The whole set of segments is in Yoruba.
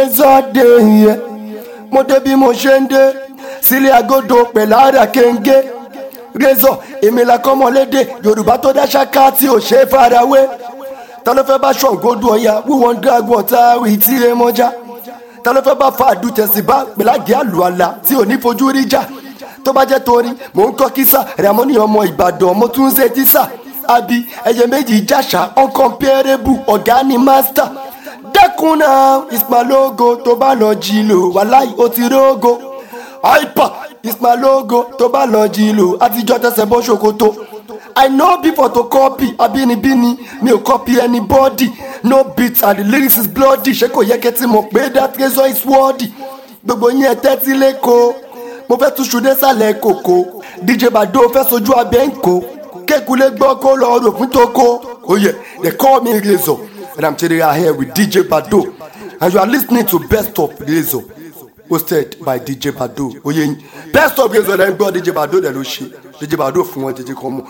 Razor day mo dé bí mo ṣe ń dé sílé agodo pẹ̀lára kéńgé Razor èmi la kọ́mọlédè Yorùbá tó dá ṣáká tí ò ṣe é farawé ta ló fẹ́ bá ṣọ̀ngódù ọ̀yà wíwọ́n drag water ìtì Èmọ́já ta ló fẹ́ bá fa àdùtẹ̀síbá pẹ̀láàgì àlùalà tí ò ní fojú rí jà tó bá jẹ́ torí mò ń kọ́ kísà Ramoni ọmọ Ìbàdàn mo tún ń ṣe tísà àbí ẹyẹ méjì jàṣà uncomparable ọ̀gá ni master dẹ́kun náà is my logo tó bá lọ jí lò wàláì ó ti rógo hyper is my logo tó bá lọ jí lò àtijọ́ tẹsẹ̀ bọ́ ṣòkòtò I know before to copy abínibíni mi ò copy anybody no beat and the lyrics is bloody ṣé kò yẹ kẹ́ tí mo pé that Razor is worthy gbogbo yín ẹ tẹ́tí lẹ́kọ̀ọ́ mo fẹ́ tún ṣùdẹ́ sálẹ̀ kòkó DJ Bado fẹ́ sojú abẹ́ ń kó kékulé gbọ́ kó lọ rò fún tókó oh yeah they call me Razor and I'm today here with DJ Bado and you are listening to Best of Razor hosted by DJ Bado oye yin Best of Razor ẹ̀ ń gbọ́ DJ Bado dẹ̀ ló ṣe DJ Bado fún wọn jẹjẹ kan mọ́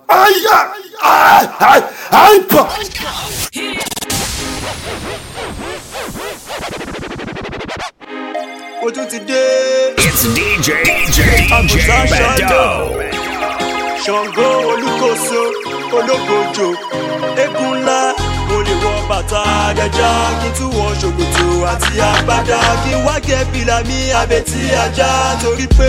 hyper. It's DJ Bado. Ṣàngó Olúkòso ológbòjò eégún ńlá mo lè wọ bàtà àdẹjà kí n tún wọ ṣòkòtò àti àgbádá kí n wá gẹ fìlà mi àbẹ̀tí ajá torí pé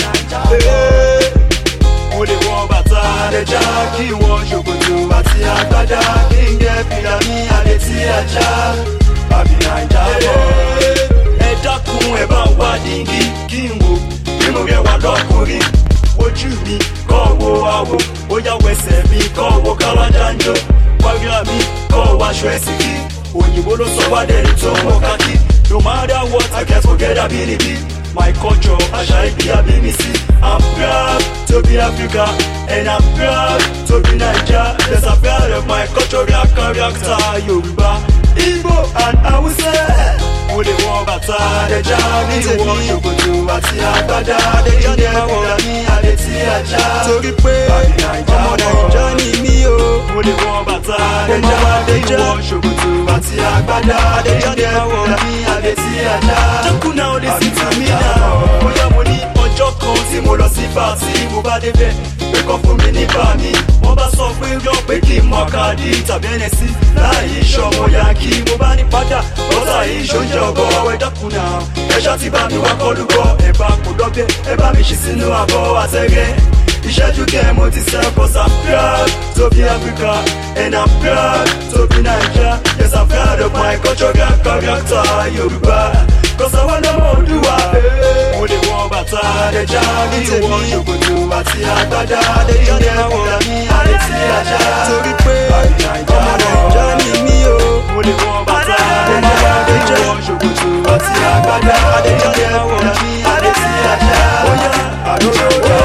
mo lè wọ bàtà àdẹjà kí n wọ ṣòkòtò àti àgbádá kí n gẹ fìlà mi àbẹ̀tí ajá àbí Naija bọ̀. Ẹ dákun ẹ bá wá díngí kí n wò bí mo rẹwà lọ́kùnrin ojú mi kọ́ wo àwò bóyá wẹsẹ̀ mi kọ́ wo káwájáńjó wáyà mi kọ́ wáṣọ ẹ̀sìn kí òyìnbó ló sọ wá dẹni tó mọ kákí no matter what I get together bíníbí my culture àṣà ibi abínísí I'm proud to be Africa and I'm proud to be Naija yes I'm proud of my cultural character Yorùbá Igbo and Hausa mo lè wọ bàtà àdẹjà ní ìwọ ṣòkòtò àti àgbádá àdẹjà ní ẹ̀fọ́ra ní àdẹ̀tí ajá torí pé ọmọ Naija ni mí o mo lè wọ bàtà àdẹjà ní ìwọ ṣòkòtò àti àgbádá àdẹjà ní ẹ̀fọ́ra ní àdẹ̀tí ajá. Jẹ́kùn náà lè sì tún mí náà bóyá mo ní ọjọ́ kan tí mo lọ sí pàtí mo bá débẹ̀ pé kọ́ fún mi nípa mi wọ́n bá sọ pé yọ pé kí n mọ káàdì tàbí ẹnẹsí láì ṣọmọ yankí mo bá ní padà lọ́tà yìí ṣoúnjẹ ọ̀bọ̀ ẹ dákun náà ẹ ṣá ti bá mi wá kọlu bọ̀ ẹ bá kò dọ́gbẹ́ ẹ bá mi ṣí sínú àbọ̀ àtẹ̀rẹ́ ìṣẹ́jú kẹ́ mo ti sẹ́ cause I'm proud to be Africa and I'm proud to be Naija yes I'm proud of my cultural character Yorùbá cause I wanna Oòduà mo lè wọ bàtà àdẹjà ní ìwọ ṣòkòtò àti àgbádá àdẹjà ní ẹ̀fọ́ra ní àdẹ̀tí ajá torí pé ọmọ Naija ni mí o mo lè wọ bàtà àdẹjà ní ìwọ ṣòkòtò àti àgbádá àdẹjà ní ẹ̀fọ́ra ní àdẹ̀tí ajá bóyá àdúgbò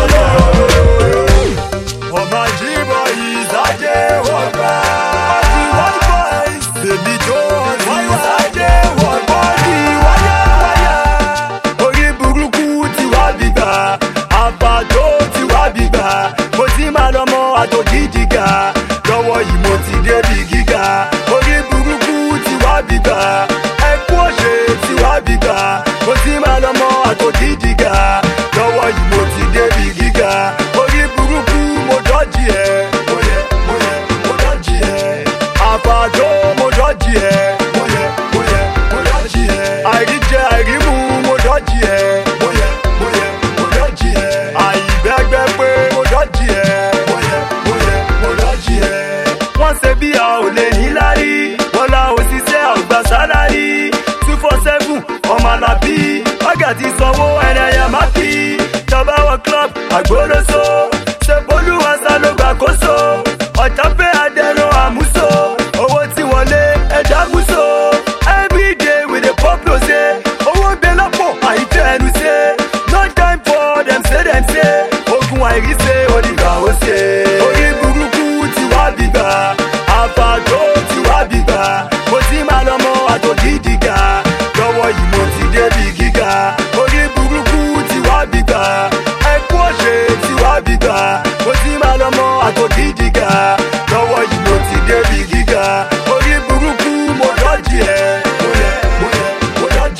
ọmọ jíbọ̀ yìí sájẹ́ wọ́n gbá white boys baby Jones wọ́n sájẹ́ wọ́n bọ́ọ̀dì wáyà orí burúkú ti wá bìgbà àbàdo ti wá bìgbà mo ti máa lọ́mọ àtòkìjìgà lọ́wọ́ yìí mo ti débi gíga orí burúkú ti wá bìgbà ẹkú òṣè ti wá bìgbà mo ti máa lọ́mọ àtòkìjìgà lọ́wọ́ yìí mo ti débi gíga orí burúkú mo dọ́jì ẹ̀ mo dọ́jì ẹ̀ àbàdo mo dọ́jì ẹ̀ mo dọ́jì ẹ̀ àìríjẹ àìrímu mo dọ́jì ẹ̀ mo dọ́jì ẹ̀ àìbẹ́gbẹ́ pé mo dọ́jì ẹ̀ mo dọ́jì ẹ̀. Wọ́n ṣe bí a ò lè ní lárí wọ́n la òṣìṣẹ́ àgbà sálárì 247 ọmọ alábí ọ̀gá ti sanwó ẹ̀rẹ̀yà má fi jọba wọ club àgbólóso ṣe bolúwa sá ló gbàkóso ọ̀tá pé adẹ̀rùn àmúso owó tí wọlé ẹja múso everyday we dey pop lose owó gbé lọ́pọ̀ àìtẹ́ ẹnu ṣe no time for dem say ogun àìríṣe onígbà ó ṣe orí burúkú ti wá bìgbà àbàdo ti wá bìgbà mo ti máa lọ́mọ àtòkìjìgà lọ́wọ́ yìí mo ti débi gíga orí burúkú ti wá bìgbà ẹkú òṣè ti wá bìgbà mo ti máa lọ́mọ àtòkìjìgà lọ́wọ́ yìí mo ti débi gíga orí burúkú mo dọ́jì ẹ̀ mo dọ́jì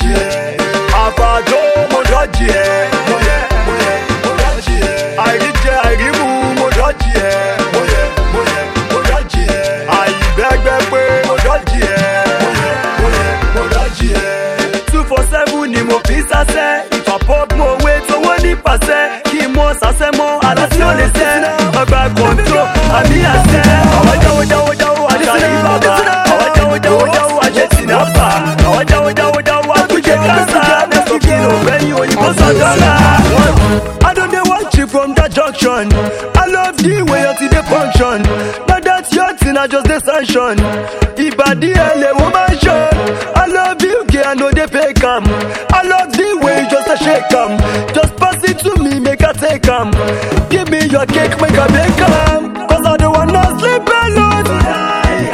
sẹ́ kí n mọ sàṣẹ mọ́ àlàsí ò lè sẹ́ ọgbà kọ̀ǹtró àbí àṣẹ. àwọn jáwó àṣàlẹ̀ bàbá àwọn jáwó àṣẹ tìǹbà àwọn jáwó àtúnjẹ kásá nẹ́sọ̀ kí ló fẹ́ ní òyìnbó sọ̀dọ́là. I don't dey watch you from that junction. I love the way you see the function. Now that's your thing, I just the sanction. Ìbàdí ẹlẹ́ wọ́n máa ń ṣọ́. I love you, girl, I know they fake am. I love the way you just a shake am. Just pass it to me, make I take am. Give me your cake, make I bake am. Cause I don't wanna sleep alone tonight.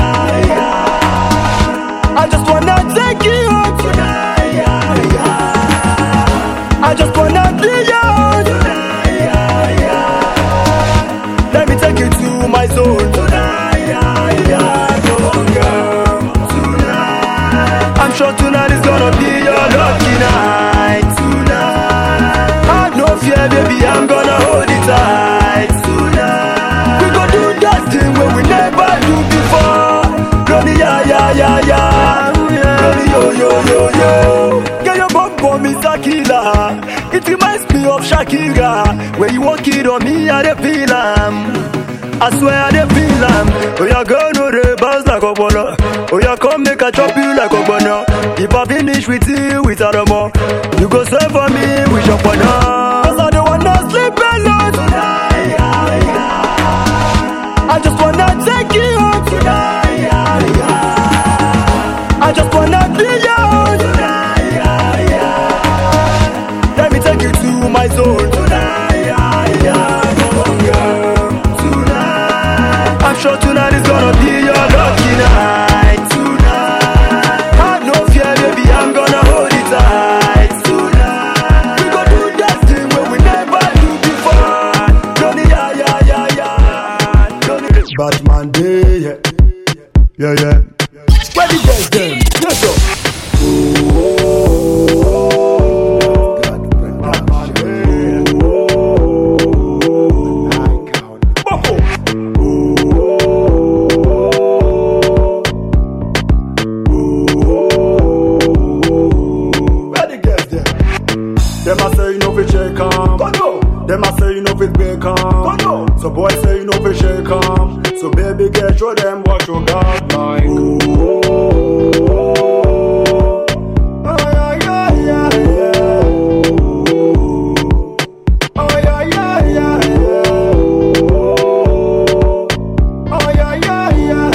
I just wanna take you home tonight. I just wanna be yours tonight. Let me take you to my zone tonight. Come on, girl, tonight. I'm sure tonight is gonna be your lucky night. Tonight, I no fear, baby, I'm gonna hold it tight. Tonight, we gon' do that thing where we never do before. Ronnie, yeah. Ronnie, yo. Get your bum for me, Zakila. It reminds me of Shakira. When you walk it on me, I dey feel I swear I dey feel Oh, yeah, girl, no, they bounce like a baller. Oh, yeah, come make a chop you like a banana. If I finish with you, without a more, you go serve for me with your banana. Cause I don't wanna sleep alone tonight. I just wanna take you home tonight. I just wanna be yours tonight. Let me take you to my zone tonight. Come on, girl, tonight. I'm sure tonight is gonna be your lucky night. Tonight, I no fear, baby, I'm gonna hold it tight. Tonight, we gon' do that thing where we never do before. Johnny, yeah. Johnny, Batman Day, yeah. Where the guys them? Yes, sir. Them a say you know fi shake 'em. Them a say you know fi break 'em. So boy say you know fi shake 'em. So baby girl show them what you got like. Oh yeah. Oh yeah. Oh yeah.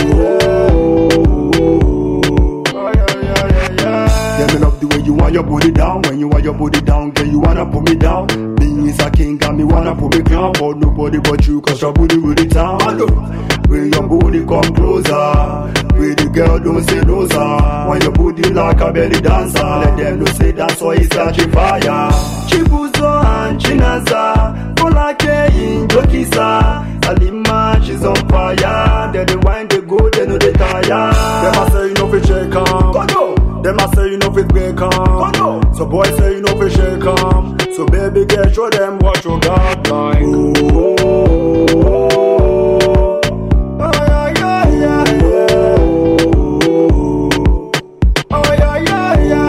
Yeah, me love the way you want your body down. When you want your body down, girl, you wanna put me down. Me is a king, and me wanna put me crown. But nobody but you, cause your booty really town. When your booty come closer, pretty girl don't say no sir. When your booty like a belly dancer, let them know say that's why it's catching fire. Chibuzo and Chinaza, Polake in Jokisa, Alima she's on fire. Then they wind they go, they know they tire. Them a say you know fi shake 'em. Them a say you know fi break 'em. So boy say you know fi shake 'em. So baby girl show them what you got like. Oh yeah. Oh yeah.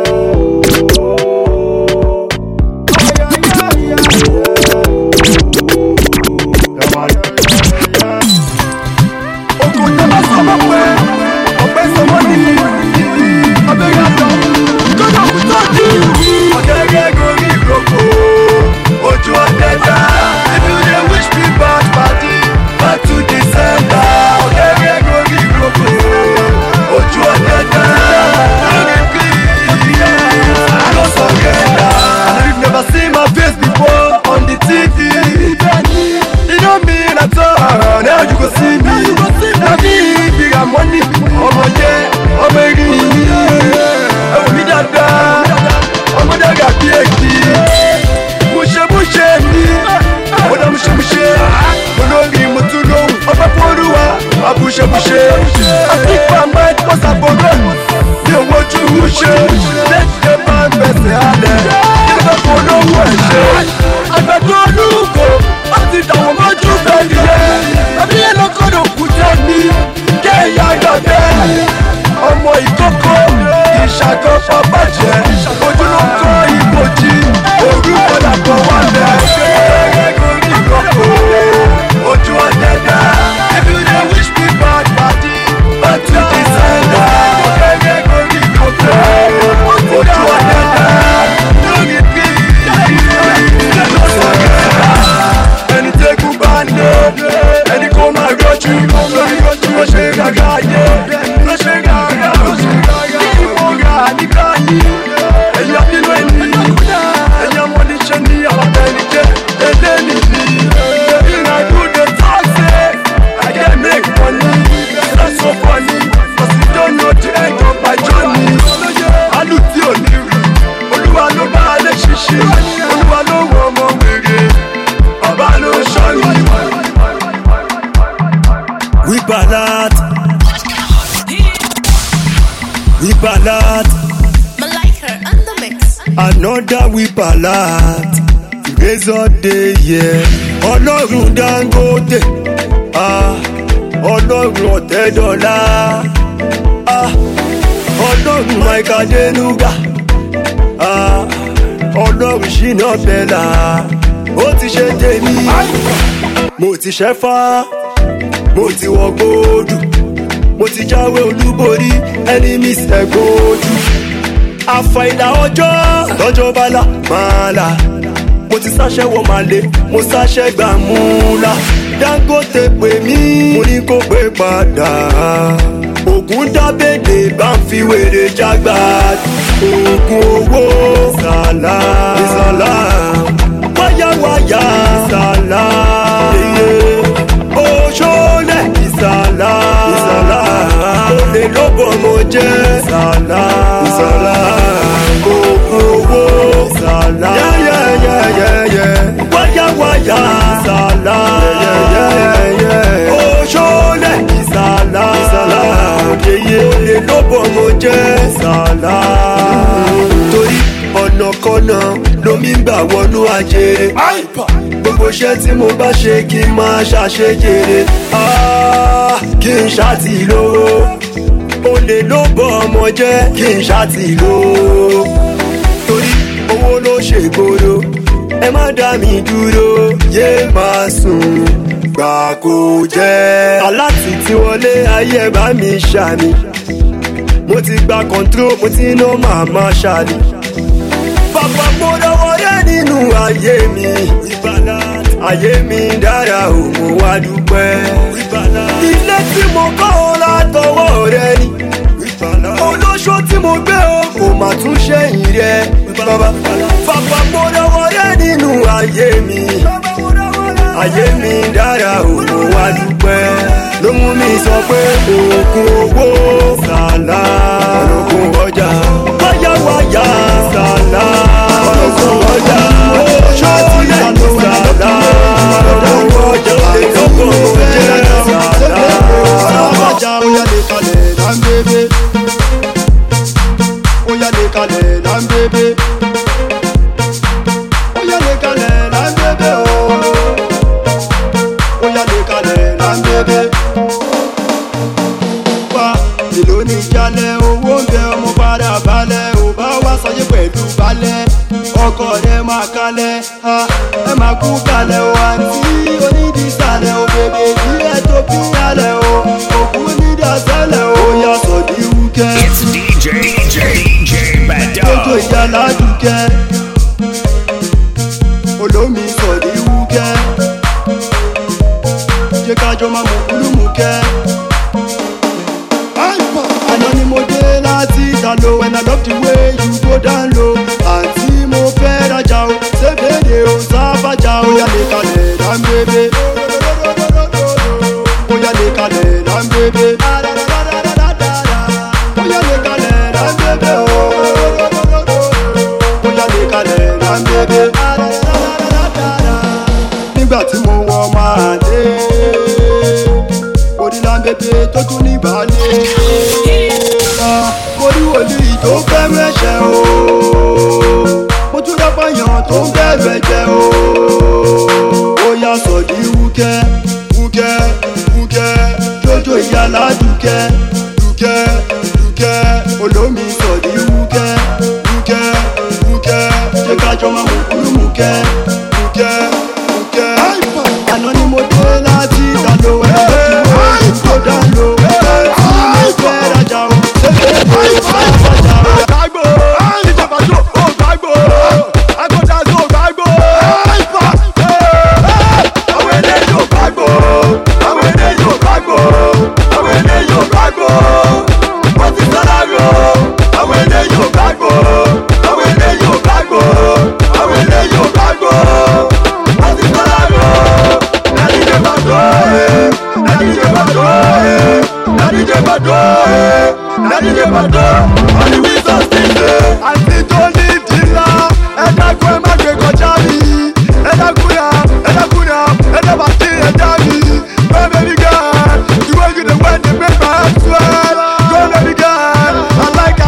I keep my mind cause I'm born. You want to push it. Let the man best hand. You don't follow what shit. I'm a good look. I think I want to bend it. I'm here not gonna put on me. Get young again. I'm my coco. Ìṣàkóso bàjẹ́. Ojú ló ń kọ́ ìbòjì. Orúkọ làbọ̀ wálẹ̀. we ballad. Malika on the mix. Another we ballad. Razor day, yeah. Ọlọ́run Dangote, Ọlọ́run Ọ̀tẹ́dọ́lá, Ọlọ́run Mike Adenuga, Ọlọ́run Shina Bella. Ó ti ṣe tèmi, mo ti ṣẹ́fà, mo ti wọ gbódù, mo ti jáwé olúborí, enemies ẹ̀gbójú. Àfàìlà ọjọ́ lọ́jọ́ bala máa là. Mo ti sáṣẹ́ wọ màlé, mo sáṣẹ́ gbà múlá. Dangote pè mí, mo ní kó pé padà. Ògùn dábèdè bá ń fi wèrè jágbá. Ògùn owó ìsàlá, ìsàlá. Wáyáwáyá ìsàlá. Òṣòlẹ̀ ìsàlá, ìsàlá. Olè ló bọ̀ mo jẹ́ ìsàlá, ìsàlá. Ògùn owó ìsàlá. Wáyáwáyá ìsàlá. Òṣòlẹ̀ ìsàlá, ìsàlá. Olè ló bọ̀ mo jẹ́ ìsàlá. Torí ọ̀nàkọ́nà lomi gbà wọnú ajere. Gbogbo iṣẹ́ tí mo bá ṣe kí n máa ṣàṣejèrè. Kí n ṣáàtì lówó. Olè ló bọ̀ ọmọ jẹ́ kí n ṣáàtì lówó. Torí owó ló ṣègboro. Ẹ má dá mi dúró, yé máa sùn gbà kó jẹ́. Aláàtì tí wọlé ayé ẹ bá mi ṣàmì. Mo ti gba control, mo ti ná màmá ṣàlì. Bàbá mo lọ́wọ́ rẹ̀ nínú ayé mi. Ayé mi dára ò mo wá dúpẹ́. Ilé tí mo kọ́ ọ látọwọ́ rẹ ni. Olóṣó tí mo gbé o kò má tún ṣẹ́yìn rẹ. Bàbá mo lọ́wọ́ rẹ̀ nínú ayé mi. Ayé mi dára ò mo wá dúpẹ́. Ló mú mi sọ pé òògùn owó sàlá. Òògùn ọjà wáyáwáyá sàlá. Òògùn ọjà ṣọ́ọ̀tì sàlá. Òògùn ọjà ìlọ́gbọ̀n ọjà sàlá. Oya lè kalẹ̀ lámbébé. Oya lè kalẹ̀ lámbébé. Oya lè kalẹ̀ lámbébé o. Oya lè kalẹ̀ lámbébé. Wá èlò ní jalẹ̀ owó ń bẹ ọmọ padà balẹ̀ ò bá wá sáyé pẹ̀lú balẹ̀. Ọkọ rẹ̀ máa kalẹ̀, ẹ máa kú kalẹ̀ o àǹtí onídìísàlẹ̀ o bèbè ìdílé tó bí yálẹ̀ o. Òkú nídàsálẹ̀ o yà sọ̀dí wúkẹ́. It's DJ Bado. Ojo ìyá ládùúkẹ́. Olómi sọ̀dí wúkẹ́. Jẹ́ kájọ máa mú kúlùmùkẹ́. Àná ni mo dé láti ìdálò and I love the way you go down low. Àǹtí mo fẹ́ rajà o, ṣébèdè o sábàjá o. Oya lè kalẹ̀ lámbébé. Oya lè kalẹ̀ lámbébé. Oya lè kalẹ̀ lámbébé o. Oya lè kalẹ̀ lámbébé. Nígbà tí mo wọ máa dé, orí lámbébé tó tún ní balẹ̀. Mo rí wòlíì tó fẹ́ràn ẹ̀ṣẹ̀ o. Mo tún dápàyàn tó ń bẹ̀rù ẹ̀jẹ̀ o. Ó yá sọ̀dí wúkẹ́, wúkẹ́, wúkẹ́. Jójó ìyá ládùúkẹ́, dùkẹ́, dùkẹ́. Olómi sọ̀dí wúkẹ́, wúkẹ́, wúkẹ́. Jẹ́ kájọ máa mú kúlùmùkẹ́, wúkẹ́, wúkẹ́. Àná ni mo dé láti ìdálò ẹ̀ lọ́kùnrin tó dá lò. Mo fẹ́ rajà o, ṣé fẹ́ rajà o. Gbàgbó, ìjọba tó o gbàgbó. Agbọ́dá tó o gbàgbó. Àwọn eléyìí ò gbàgbó. Àwọn eléyìí ò gbàgbó. Àwọn eléyìí ò gbàgbó. Wọ́n ti sọ́ra ro. Àwọn eléyìí ò gbàgbó. Àwọn eléyìí ò gbàgbó. Àwọn eléyìí ò gbàgbó. Wọ́n ti sọ́ra ro. Nàdíje Bado, Nàdíje Bado, Nàdíje Bado, Nàdíje Bado. Only wisdom still dey. Àti tó ní ìdílá, ẹ dákun ẹ má gbé kọjá mi. Ẹ dákun ya, ẹ dákun ya, ẹ dábàá sí ẹja mi. Go baby girl, the way you dey wear dey make my heart swell. Go baby girl, I like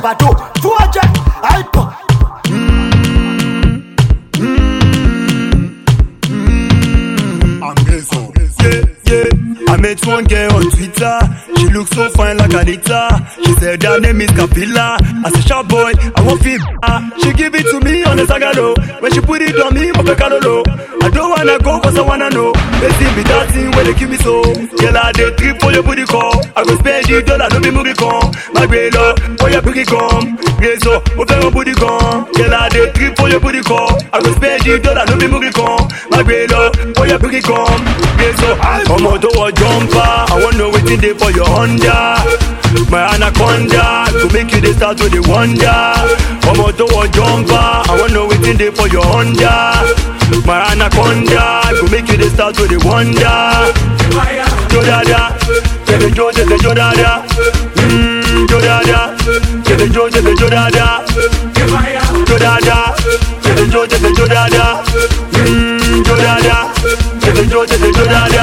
Bado, Fuaja, Hyper. I met one girl on Twitter. She looks so fine like Anita. She said her name is Capilla. I said, sharp boy, I want feel. She give it to me on the Sagalo. When she put it on me, I don't wanna go cause I wanna know. They see me dancing when they give me so. Girl, I dey trip for your booty call. I go spend the dollar, no be movie come. My baby, for your booty come. Rezo, over your booty come. Girl, I dey trip for your booty call. I go spend the dollar, no be movie come. My baby, for your booty come. Rezo, come on to a jumper. I want know waiting there for your Honda. My anaconda to make you the start with the wonder. Come on to a jumper. I want know waiting there for your Honda. My anaconda to make you the start with the wonder. Jodada, get the Joe, get the Jodada. Jodada, get the Joe, get the Jodada. Jodada, get the Joe, get the Jodada. Jodada, get the Joe, get the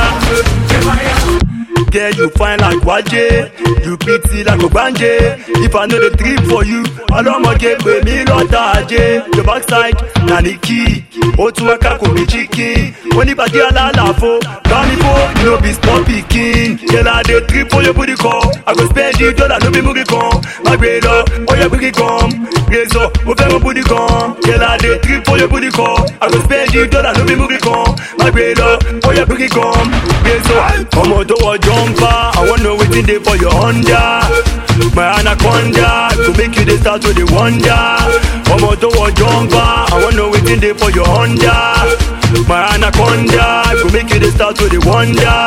Jodada. Girl, you fine like Waje, you pretty like Obanje. If I know the trip for you, I'll get with me Lotaje. Your backside, Naniki, Otuaka could be chicken. Only by the Alalafo, Damipo, you know be sport picking. Girl, I the trip for your booty call. I go spend the dollar, no be movie come. My brother, oh your booty come. Rezo, over my booty come. Girl, I the trip for your booty call. I go spend the dollar, no be movie come. My brother, oh your booty come. Rezo, come on to a jumper. I want know waiting there for your Honda. My anaconda to make you the start with the wonder. Come on to a jumper. I want know waiting there for your Honda. My anaconda to make you the start with the wonder.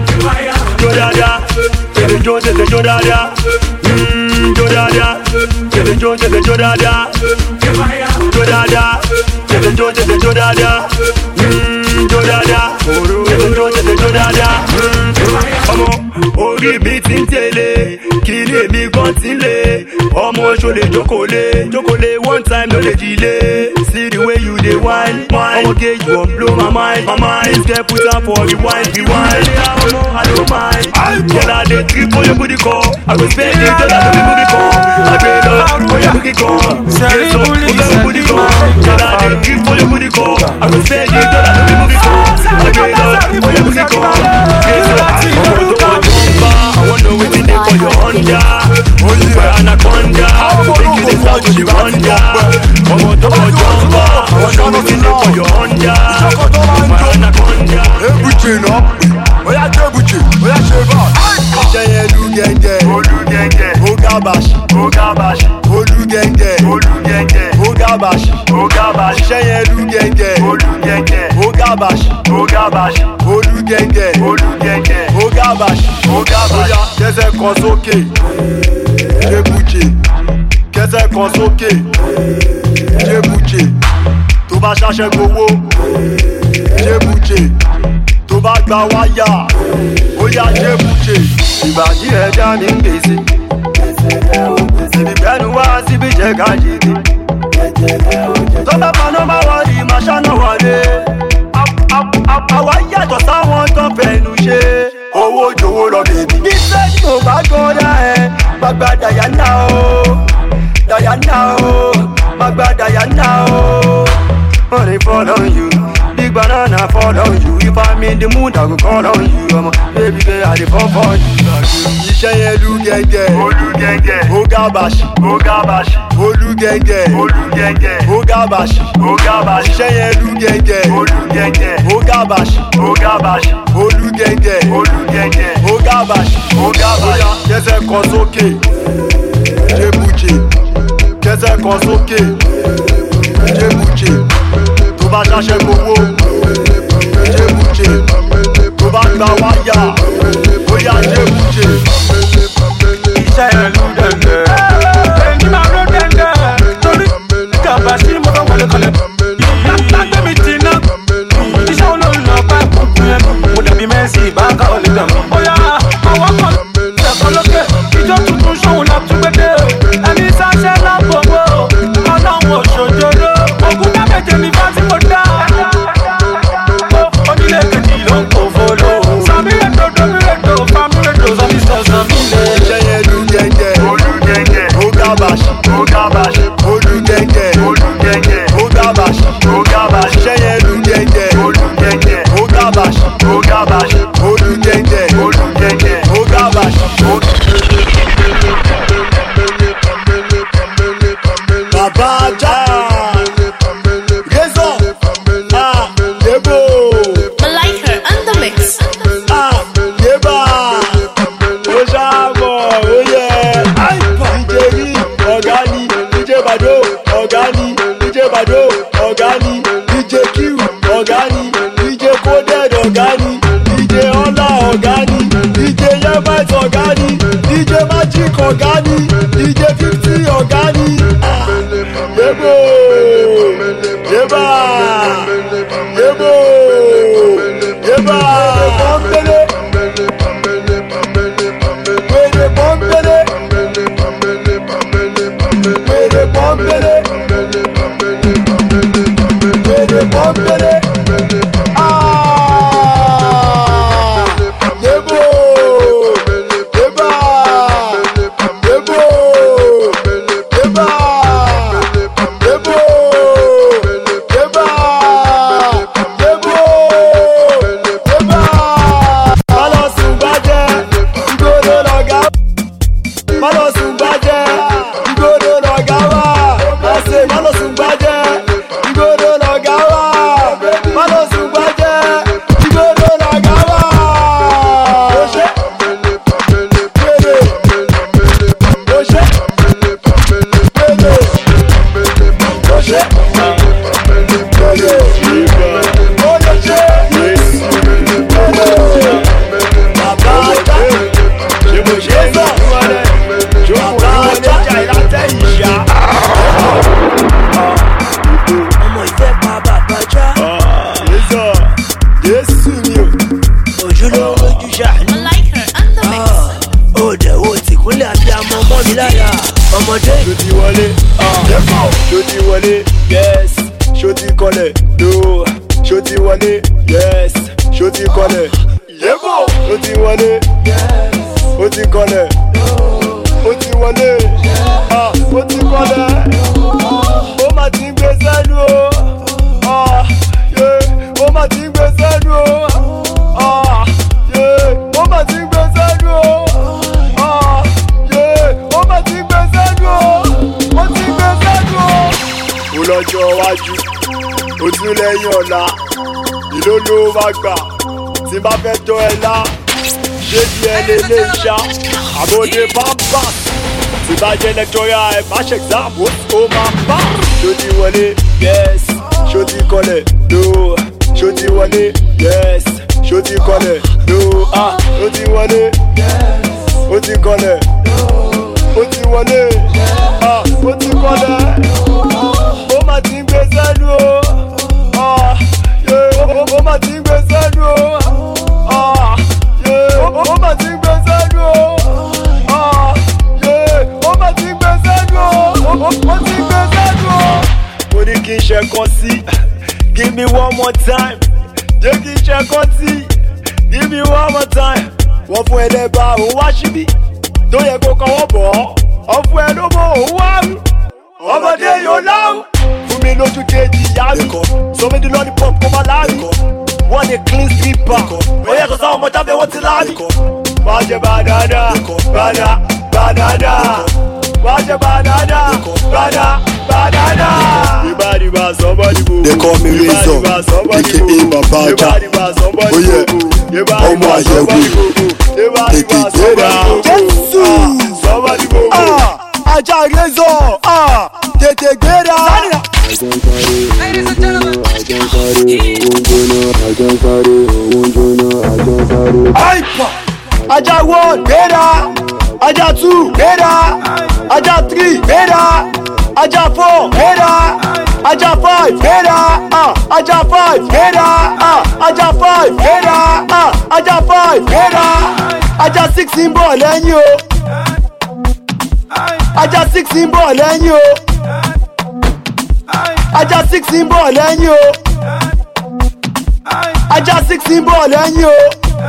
Jodada, get the Joe, get the Jodada. Jodada, get the Joe, get the Jodada. Jodada, get the Joe, get the Jodada. Jodada, get the Joe, get the Jodada. Orí mi ti ń tẹ̀lé, kí ni èmi gan ti ń lé. Ọmọ ṣọlẹ̀ jókòlé, one time no dey delay. See the way you dey whine, ọmọge you wan blow my mind. This girl put am for rewind. Ọmọ I don't mind. Girl, I dey trip for your booty call. I go spend the dollar no be movie call. I pay love for your booty call. Yes, so for your booty call. Girl, I dey trip for your booty call. I go spend the dollar no be movie call. I pay love for your booty call. Yes, so I want know waiting there for your Honda. My anaconda, make you the start with the wonder. Come on, don't jump. I want know waiting there for your Honda. My anaconda. Everything up. Oya Jebuchi, Oya Sheva. Ìṣẹ̀yẹ Olúgẹ̀ngẹ̀, Ogabashi, Olúgẹ̀ngẹ̀, Ogabashi, Ìṣẹ̀yẹ Olúgẹ̀ngẹ̀, Ogabashi, Olúgẹ̀ngẹ̀, Ogabashi, Oya kẹsẹ̀ kan sókè, Jebuchi, kẹsẹ̀ kan sókè, Jebuchi, tó bá ṣaṣẹ́ gbowó, Jebuchi. Tó bá gba wáyà, ó yá Jebuchi. Ìbàdí ẹja mi ń gbèsè. Ìbìbẹ́nu wá síbi jẹ́ ká jèdè. Tó bá paná máa wọlé, máa ṣáná wọlé. Àwa yàtọ̀ sáwọn tó fẹ̀nu ṣe. Owó jòwó lọ bèbí. Iṣẹ́ tí mo bá gbọ́dá ẹ̀, gbàgbà Dayana o. Dayana o, gbàgbà Dayana o. Money fall on you. Big banana fall on you. If I'm in the mood, I go call on you. Baby girl, I dey fall for you. Ìṣẹ̀yẹ Olúgẹ̀ngẹ̀, Ogabashi, Olúgẹ̀ngẹ̀, Ogabashi, Ìṣẹ̀yẹ Olúgẹ̀ngẹ̀, Ogabashi, Olúgẹ̀ngẹ̀, Ogabashi, Oya kẹsẹ̀ kan sókè, Jebuchi, kẹsẹ̀ kan sókè, Jebuchi. Tó bá ṣaṣẹ́ gbowó, Jebuchi. Tó bá gba wáyà, ó yá Jebuchi. Ìṣẹ̀yẹ Olúgẹ̀ngẹ̀, èyí máa ló dẹ̀ngẹ̀. Torí kàbà sí mo fẹ́ wọlé kalẹ̀. Lágbé mi ti ná, iṣẹ́ olóòlù ọ̀pá ìkùnkùn yẹn. Mo dàbí Messi, ìbáǹkà olè dàn. Bóyá àwọn kan ṣẹ̀kọ́ lókè, ìjọ tuntun ṣòwò náà tún gbé dé. Ẹni sáṣẹ́ lábòbò, ọlọ́run òṣòjòrò. Ògùn dábẹ̀jẹ̀ ní fásitì mo dá. Onílé kejì ló ń kó folo. Sàmì ètò domi ọmọdé ṣó ti wọlé ṣó ti wọlé yes ṣó ti kọlẹ̀ no ṣó ti wọlé yes ṣó ti kọlẹ̀ yébò ṣó ti wọlé ó ti kọlẹ̀ ó ti wọlé ó ti kọlẹ̀ ó mà ti ń gbé sẹ́nu o ó mà ti ń gbé sẹ́nu o ó mà ti ń gbé sẹ́nu o ó mà ti ń gbé sẹ́nu o ó ti ń gbé sẹ́nu o. mo lọ́jọ́ iwájú ó tún lẹ́yìn ọ̀la ìlú ló máa gbà tí bá fẹ́ tọ́ ẹ lá ṣé bí ẹ lè lè ṣá àbòdè bàbá tí bá jẹ́ lẹ́kítọ́rà ẹ má ṣe exam ó máa bá. ṣó ti wọlé yes ṣó ti kọlẹ̀ no ṣó ti wọlé yes ṣó ti kọlẹ̀ no ó ti wọlé ó ti kọlẹ̀ ó ti wọlé ó ti kọlẹ̀ ó mà ti ń gbé sẹ́nu o ó mà ti ń gbé sẹ́nu o ó mà ti ń gbé sẹ́nu o ó mà ti ń gbé sẹ́nu o ó ti ń gbé sẹ́nu o. mo ní kí n ṣe kan sí give me one more time jẹ́ kí n ṣe kan sí give me one more time wọ́n fún ẹlẹ́bà òun wá síbí tó yẹ kó kọ́wọ́ bọ̀ ọ́ fún ẹ ló mọ òun wá rú ọmọdé yóò láwù fún mi lójú kejì ìyá mi sọmi di lọ́ọ̀nì pop kó má láàrí wọ́n ní clean stripper ó yẹ kó sáwọn ọmọ jábẹ́ wọ́n ti láàrí wàá jẹ banana banana wàá jẹ banana banana. Ibadiba somebody go. They call me Rizzo, aka Baba Aja. Oh yeah, ọmọ Àyẹ̀wò, tètè gbéra. Jésù, Aja Rizzo, tètè gbéra. Ladies and gentlemen, Aja 1 gbéra, Aja 2 gbéra, Aja 3 gbéra, Aja 4 gbéra, Aja 5 gbéra, Aja 5 gbéra, Aja 5 gbéra, Aja 5 gbéra, Aja 6 ń bọ̀ lẹ́yìn o, Aja 6 ń bọ̀ lẹ́yìn o, Aja 6 ń bọ̀ lẹ́yìn o, Aja 6 ń bọ̀ lẹ́yìn o.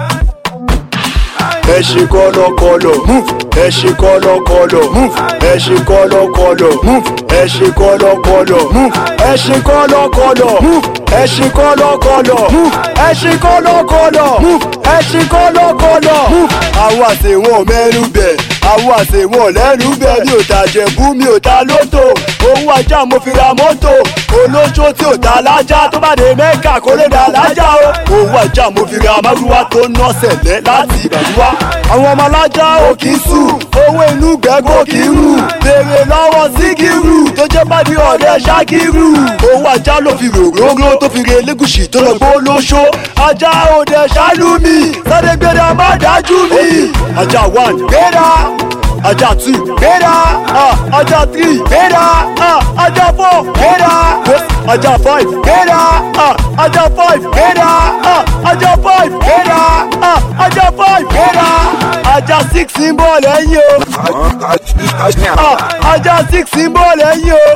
ẹ ṣe kọ́lọ́kọ́lọ́ move ẹ ṣe kọ́lọ́kọ́lọ́ move ẹ ṣe kọ́lọ́kọ́lọ́ move ẹ ṣe kọ́lọ́kọ́lọ́ move ẹ ṣe kọ́lọ́kọ́lọ́ move ẹ ṣe kọ́lọ́kọ́lọ́ move ẹ ṣe kọ́lọ́kọ́lọ́ move ẹ ṣe kọ́lọ́kọ́lọ́ move. àwọn àṣewọ̀n mẹ́nu bẹ̀ àwọn àṣewọ̀n lẹ́nu bẹ̀ mi ò ta jẹ̀bú mi ò ta lóto owó ajá mo fi ra mọ́tò olóṣó tí ò ta lájá tó bá dé mẹ́kà kó lè dà lájá o owó ajá mo fi ra márùwá tó ná sẹ̀lẹ̀ láti ìbàdúwá. àwọn ọmọ alájà ò kì í sùn owó inú gbẹ́gbó kì í rù béèrè lọ́wọ́ síkírù tó jẹ́ pàdé ọ̀rẹ́ ṣákírù owó ajá ló fi rògbòrò tó fi re lẹ́gùsì tó lọ gbó lóṣó ajá òde ṣálú mi sáré gbéra má dájú mi. ajá 1 gbéra Aja 2 gbéra Aja 3 gbéra Aja 4 gbéra Aja 5 gbéra Aja 5 gbéra Aja 5 gbéra Aja 5 gbéra Aja 6 ń bọ̀ lẹ́yìn o Aja 6 ń bọ̀ lẹ́yìn o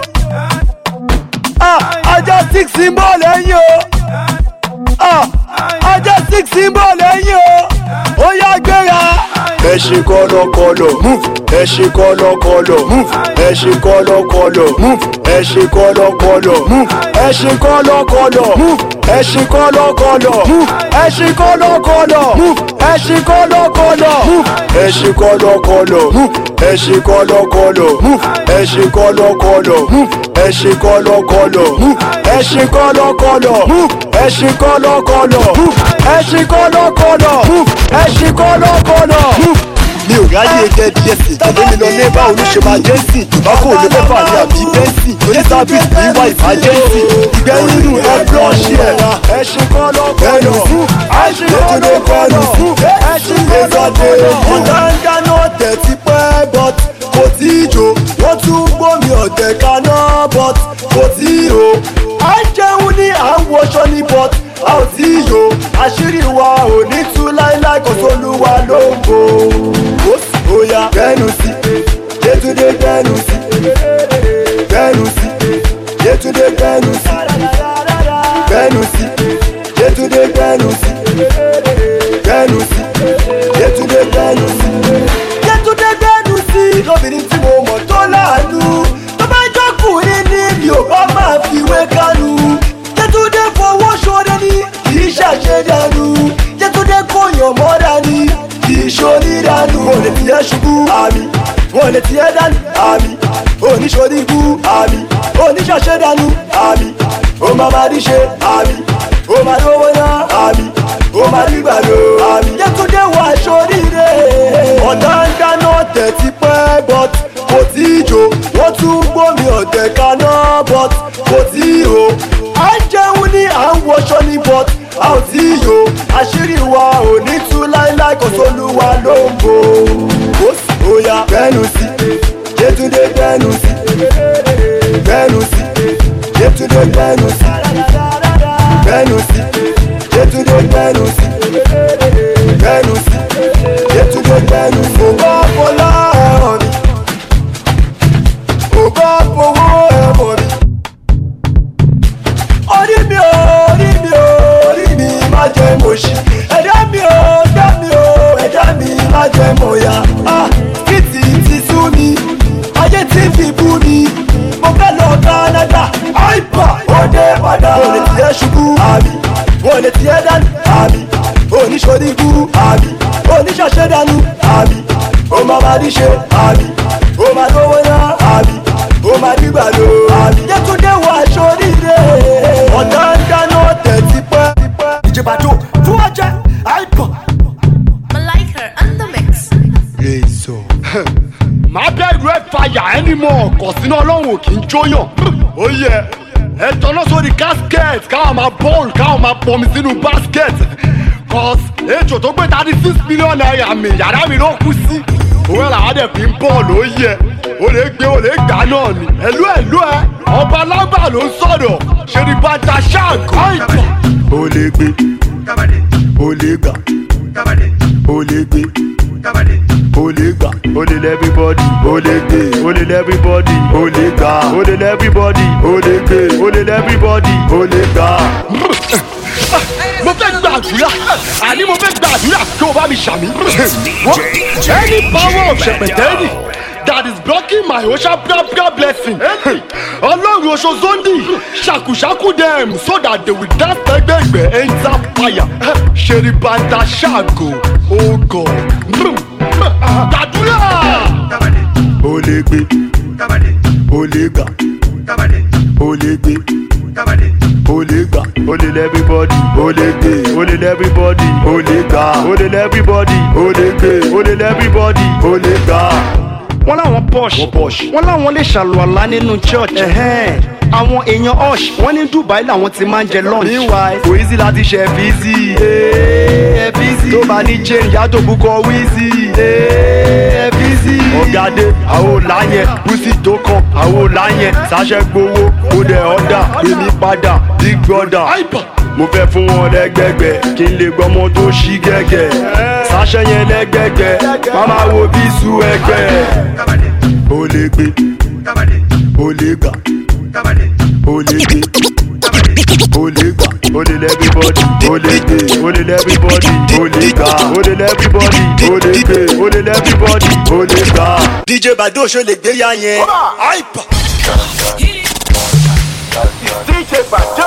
Aja 6 ń bọ̀ lẹ́yìn o Aja 6 ń bọ̀ lẹ́yìn o ó yá gbéra. ẹ ṣe kọ́lọ́kọ́lọ́ move ẹ ṣe kọ́lọ́kọ́lọ́ move ẹ ṣe kọ́lọ́kọ́lọ́ move ẹ ṣe kọ́lọ́kọ́lọ́ move ẹ ṣe kọ́lọ́kọ́lọ́ move ẹ ṣe kọ́lọ́kọ́lọ́ move ẹ ṣe kọ́lọ́kọ́lọ́ move ẹ ṣe kọ́lọ́kọ́lọ́ move ẹ ṣe kọ́lọ́kọ́lọ́ move ẹ ṣe kọ́lọ́kọ́lọ́ move ẹ ṣe kọ́lọ́kọ́lọ́ move ẹ ṣe kọ́lọ́kọ́lọ́ move ẹ ṣe kọ́lọ́kọ́lọ́ move ẹ ṣe kọ́lọ́kọ́lọ́ move ẹ ṣe kọ́lọ́kọ́lọ́ move ẹ ṣe kọ́lọ́kọ́lọ́ move. mi ò ráyè jẹ́ díẹ̀sì tẹ̀lé mi lọ ní báwo ló ṣe máa jẹ́ sí ìbákò ló mẹ́fà ní àbí bẹ́ẹ̀sì oní sábìsì ní wá ìfàjẹ́sì ìgbẹ́ nínú ẹ blọ́ọ̀ṣì ẹ̀ ẹ ṣe kọ́lọ́kọ́lọ́ ẹ ṣe kọ́lọ́kọ́lọ́ ẹ ṣe kọ́lọ́kọ́lọ́ mo ta ń dáná tẹ̀ ti pẹ́ but kò tí ì jò wọ́n tún gbómi ọ̀tẹ̀ kaná but kò tí ì o à ń jẹun ní à ń wọṣọ ní but a ò tí ì yò àṣírí wa ò ní tú láíláí kò sólúwa ló ń bò ó sì bóyá bẹ́ẹ̀nu sí Yétúndé gbẹnu sí gbẹnu sí Yétúndé gbẹnu sí gbẹnu sí Yétúndé gbẹnu sí gbẹnu sí Yétúndé gbẹnu sí Yétúndé gbẹnu sí lóbìnrin tí mo mọ̀ tó láàánú tó bá jọ́kùnrin ní mi ò bá máa fi wé kánú Yétúndé fowó ṣoore ní kì í ṣàṣedànù Yétúndé kóyàn mọ́ra ní kì í ṣoníranù ò lè tiẹ̀ ṣubú àmì ò lè tiẹ̀ dànù àmì oníṣòrí ikú àmì oníṣàṣedànù àmì ó máa máa rí ṣe àmì ó máa lówó ná àmì ó máa rí gbàdó àmì Yétúndé wà ṣoríire ọ̀tá ń dáná tẹ̀ ti pẹ́ but kò tí ì jò wọ́n tún gbómi ọ̀tẹ̀ kaná but kò tí ì hò à ń jẹun ní à ń wọṣọ ní but a ò tí ì yò àṣírí wa ò ní tú láíláí kò sólúwa ló ń bò ó sì ó yá gbẹ́nu sí Yétúndé gbẹ́nu sí gbẹ́nu sí Yétúndé gbẹ́nu sí gbẹ́nu sí Yétúndé gbẹ́nu sí gbẹ́nu sí Yétúndé gbẹ́nu sí. Ògbó fọlá ẹ̀hàn mi ògbó fowó ẹ̀hàn mi orí mi ò orí mi má jẹ́ mọ̀ṣí ẹ̀dá mi ò ẹ̀dá mi má jẹ́ mọ̀yà kìtì ti sú mi ayé tí fi bú mi mo fẹ́ lọ Canada àìpà òde padà ò lè tiẹ̀ ṣubú àmì ò lè tiẹ̀ dànù àmì oníṣòrí ikú àmì oníṣàṣedànù àmì ó máa máa rí ṣe àmì ó máa lówó ná àmì ó máa rí gbàdó àmì Yétúndé wà ṣoríire ọ̀tá ń dáná tẹ̀ ti pẹ́ ìjìbàdó fún ọjà àìpà. Malaika on the mix. Má bẹ̀rù ẹ̀ fàyà ẹni mọ̀ ọ̀kọ̀ sínú ọlọ́run ò kì í jóyàn. Ó yẹ ẹ tọ́nà sórí casket káwọn máa bọ́ọ̀lù káwọn máa pọnmi sínú basket. Cos ejò tó gbé 36 million naira mi yàrá mi ló kú sí. Òwe làwọn dẹ̀ fi ń bọ́ọ̀lù ó yẹ. O lè gbé o lè gbà náà ni. Ẹ̀lú ẹ ọba lágbà ló ń sọ̀rọ̀ ṣe ni bàtà ṣáàgó. O lè gbé o lè gbà o lè gbé o lè gbà o lè everybody o lè gbé o lè everybody o lè gbà o lè everybody o lè gbé o lè everybody o lè gbà. Mo fẹ́ gbàdúrà àní mo fẹ́ gbàdúrà kí o bá mi ṣàmì. Any power of ṣẹpẹtẹ́rì that is blocking my Osha blessing. Ọlọ́run Oṣó Zondi ṣàkùṣàkù dem so that they will dance gbẹgbẹgbẹ enter fire. Ṣèrí bàtà ṣàgò oh God. Gbàdúrà. O lè gbé, o lè gbà, o lè gbé, o lè gbà, o lè everybody, o lè gbé, o lè everybody, o lè gbà, o lè everybody, o lè gbé, o lè everybody, o lè gbà. Wọ́n láwọn posh wọ́n láwọn lè ṣàlùwàlá nínú church àwọn èèyàn hush wọ́n ní Dubai làwọn ti máa ń jẹ lunch. Meanwhile kò easy láti ṣe ẹ̀fíìsì ẹ̀fíìsì tó bá ní chain yàtọ̀ bukọ wíìsì ẹ̀fíìsì. Ọ̀gádé àwọn làyẹn kùsì tó kàn àwọn làyẹn ṣàṣẹ gbowó kó dẹ̀ ọ̀dà èmi padà big brother. Mo fẹ́ fún wọn lẹ́gbẹ̀gbẹ̀ kí n lè gbọ́mọ tó ṣí gẹ́gẹ́ ṣàṣẹ yẹn lẹ́gbẹ̀gbẹ̀ màmá wo bí su ẹgbẹ́. O lè gbé o lè gbà o lè gbé o lè gbà o lè everybody o lè gbé o lè everybody o lè gbà o lè everybody o lè gbé o lè everybody o lè gbà. DJ Bado ṣe lè gbé ya yẹn. DJ Bado.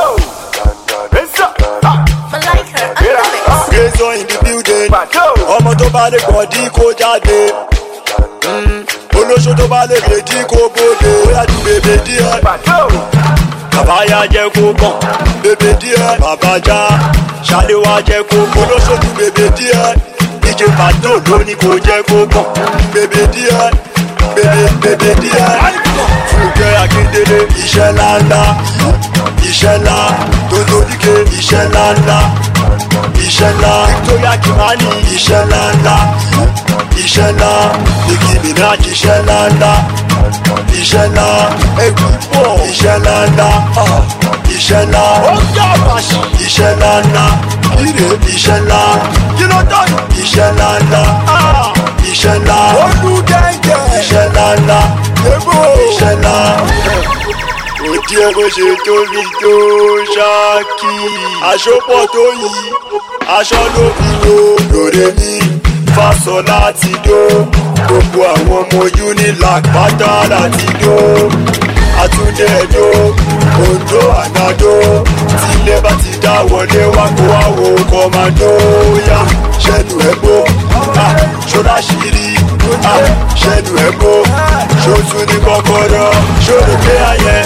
Malaika on the mix. Razor in the building. Ọmọ tó bá lè gbọ̀dí kó jáde. Olóṣó tó bá lè gbèdí kó bóde. Ó yá ju bèbè díẹ̀. Bàbáyá jẹ́ kó kàn. Bèbè díẹ̀. Bàbájá ṣàléwá jẹ́ kó kàn. Olóṣó ju bèbè díẹ̀. DJ Bado ló ní kó jẹ́ kó kàn. Bèbè díẹ̀. Bèbè díẹ̀. Fúnkẹ́ Akíndélé iṣẹ́ ńláńlá. Iṣẹ́ ńlá. Tòlódìkè iṣẹ́ ńláńlá. Iṣẹ́ ńlá. Victoria Kimani iṣẹ́ ńláńlá. Iṣẹ́ ńlá. Nicki Minaj iṣẹ́ ńláńlá. Iṣẹ́ ńlá. Ẹ̀gbọ́n iṣẹ́ ńláńlá. Iṣẹ́ ńlá. Ọ̀gá àbàṣì iṣẹ́ ńláńlá. Ire iṣẹ́ ńlá. Kílódọ́nù iṣẹ́ ńláńlá. Iṣẹ́ ńlá. Olùdẹ́gẹ̀ iṣẹ́ ńláńlá. iṣẹ́ ńlá. Òdì ẹ̀ bó ṣe tóbi tó ṣáàkì. Àṣọpọ̀ tó yí, aṣọ ló fi wo lóore ní fásọ láti dó. Gbogbo àwọn ọmọ Unilag pátá láti dó. Àtúndé ẹ̀dó, Oǹdó ànádó. Tílé bá ti dá wọlé wá kó wá wo kọ́mádó. Yá ṣẹ́nu ẹ̀gbó, ṣọ́dá ṣírí. Ṣẹ́nu ẹ̀gbó, ṣótú ní kọ́kọ́rọ́. Ṣòro gbé ayẹ.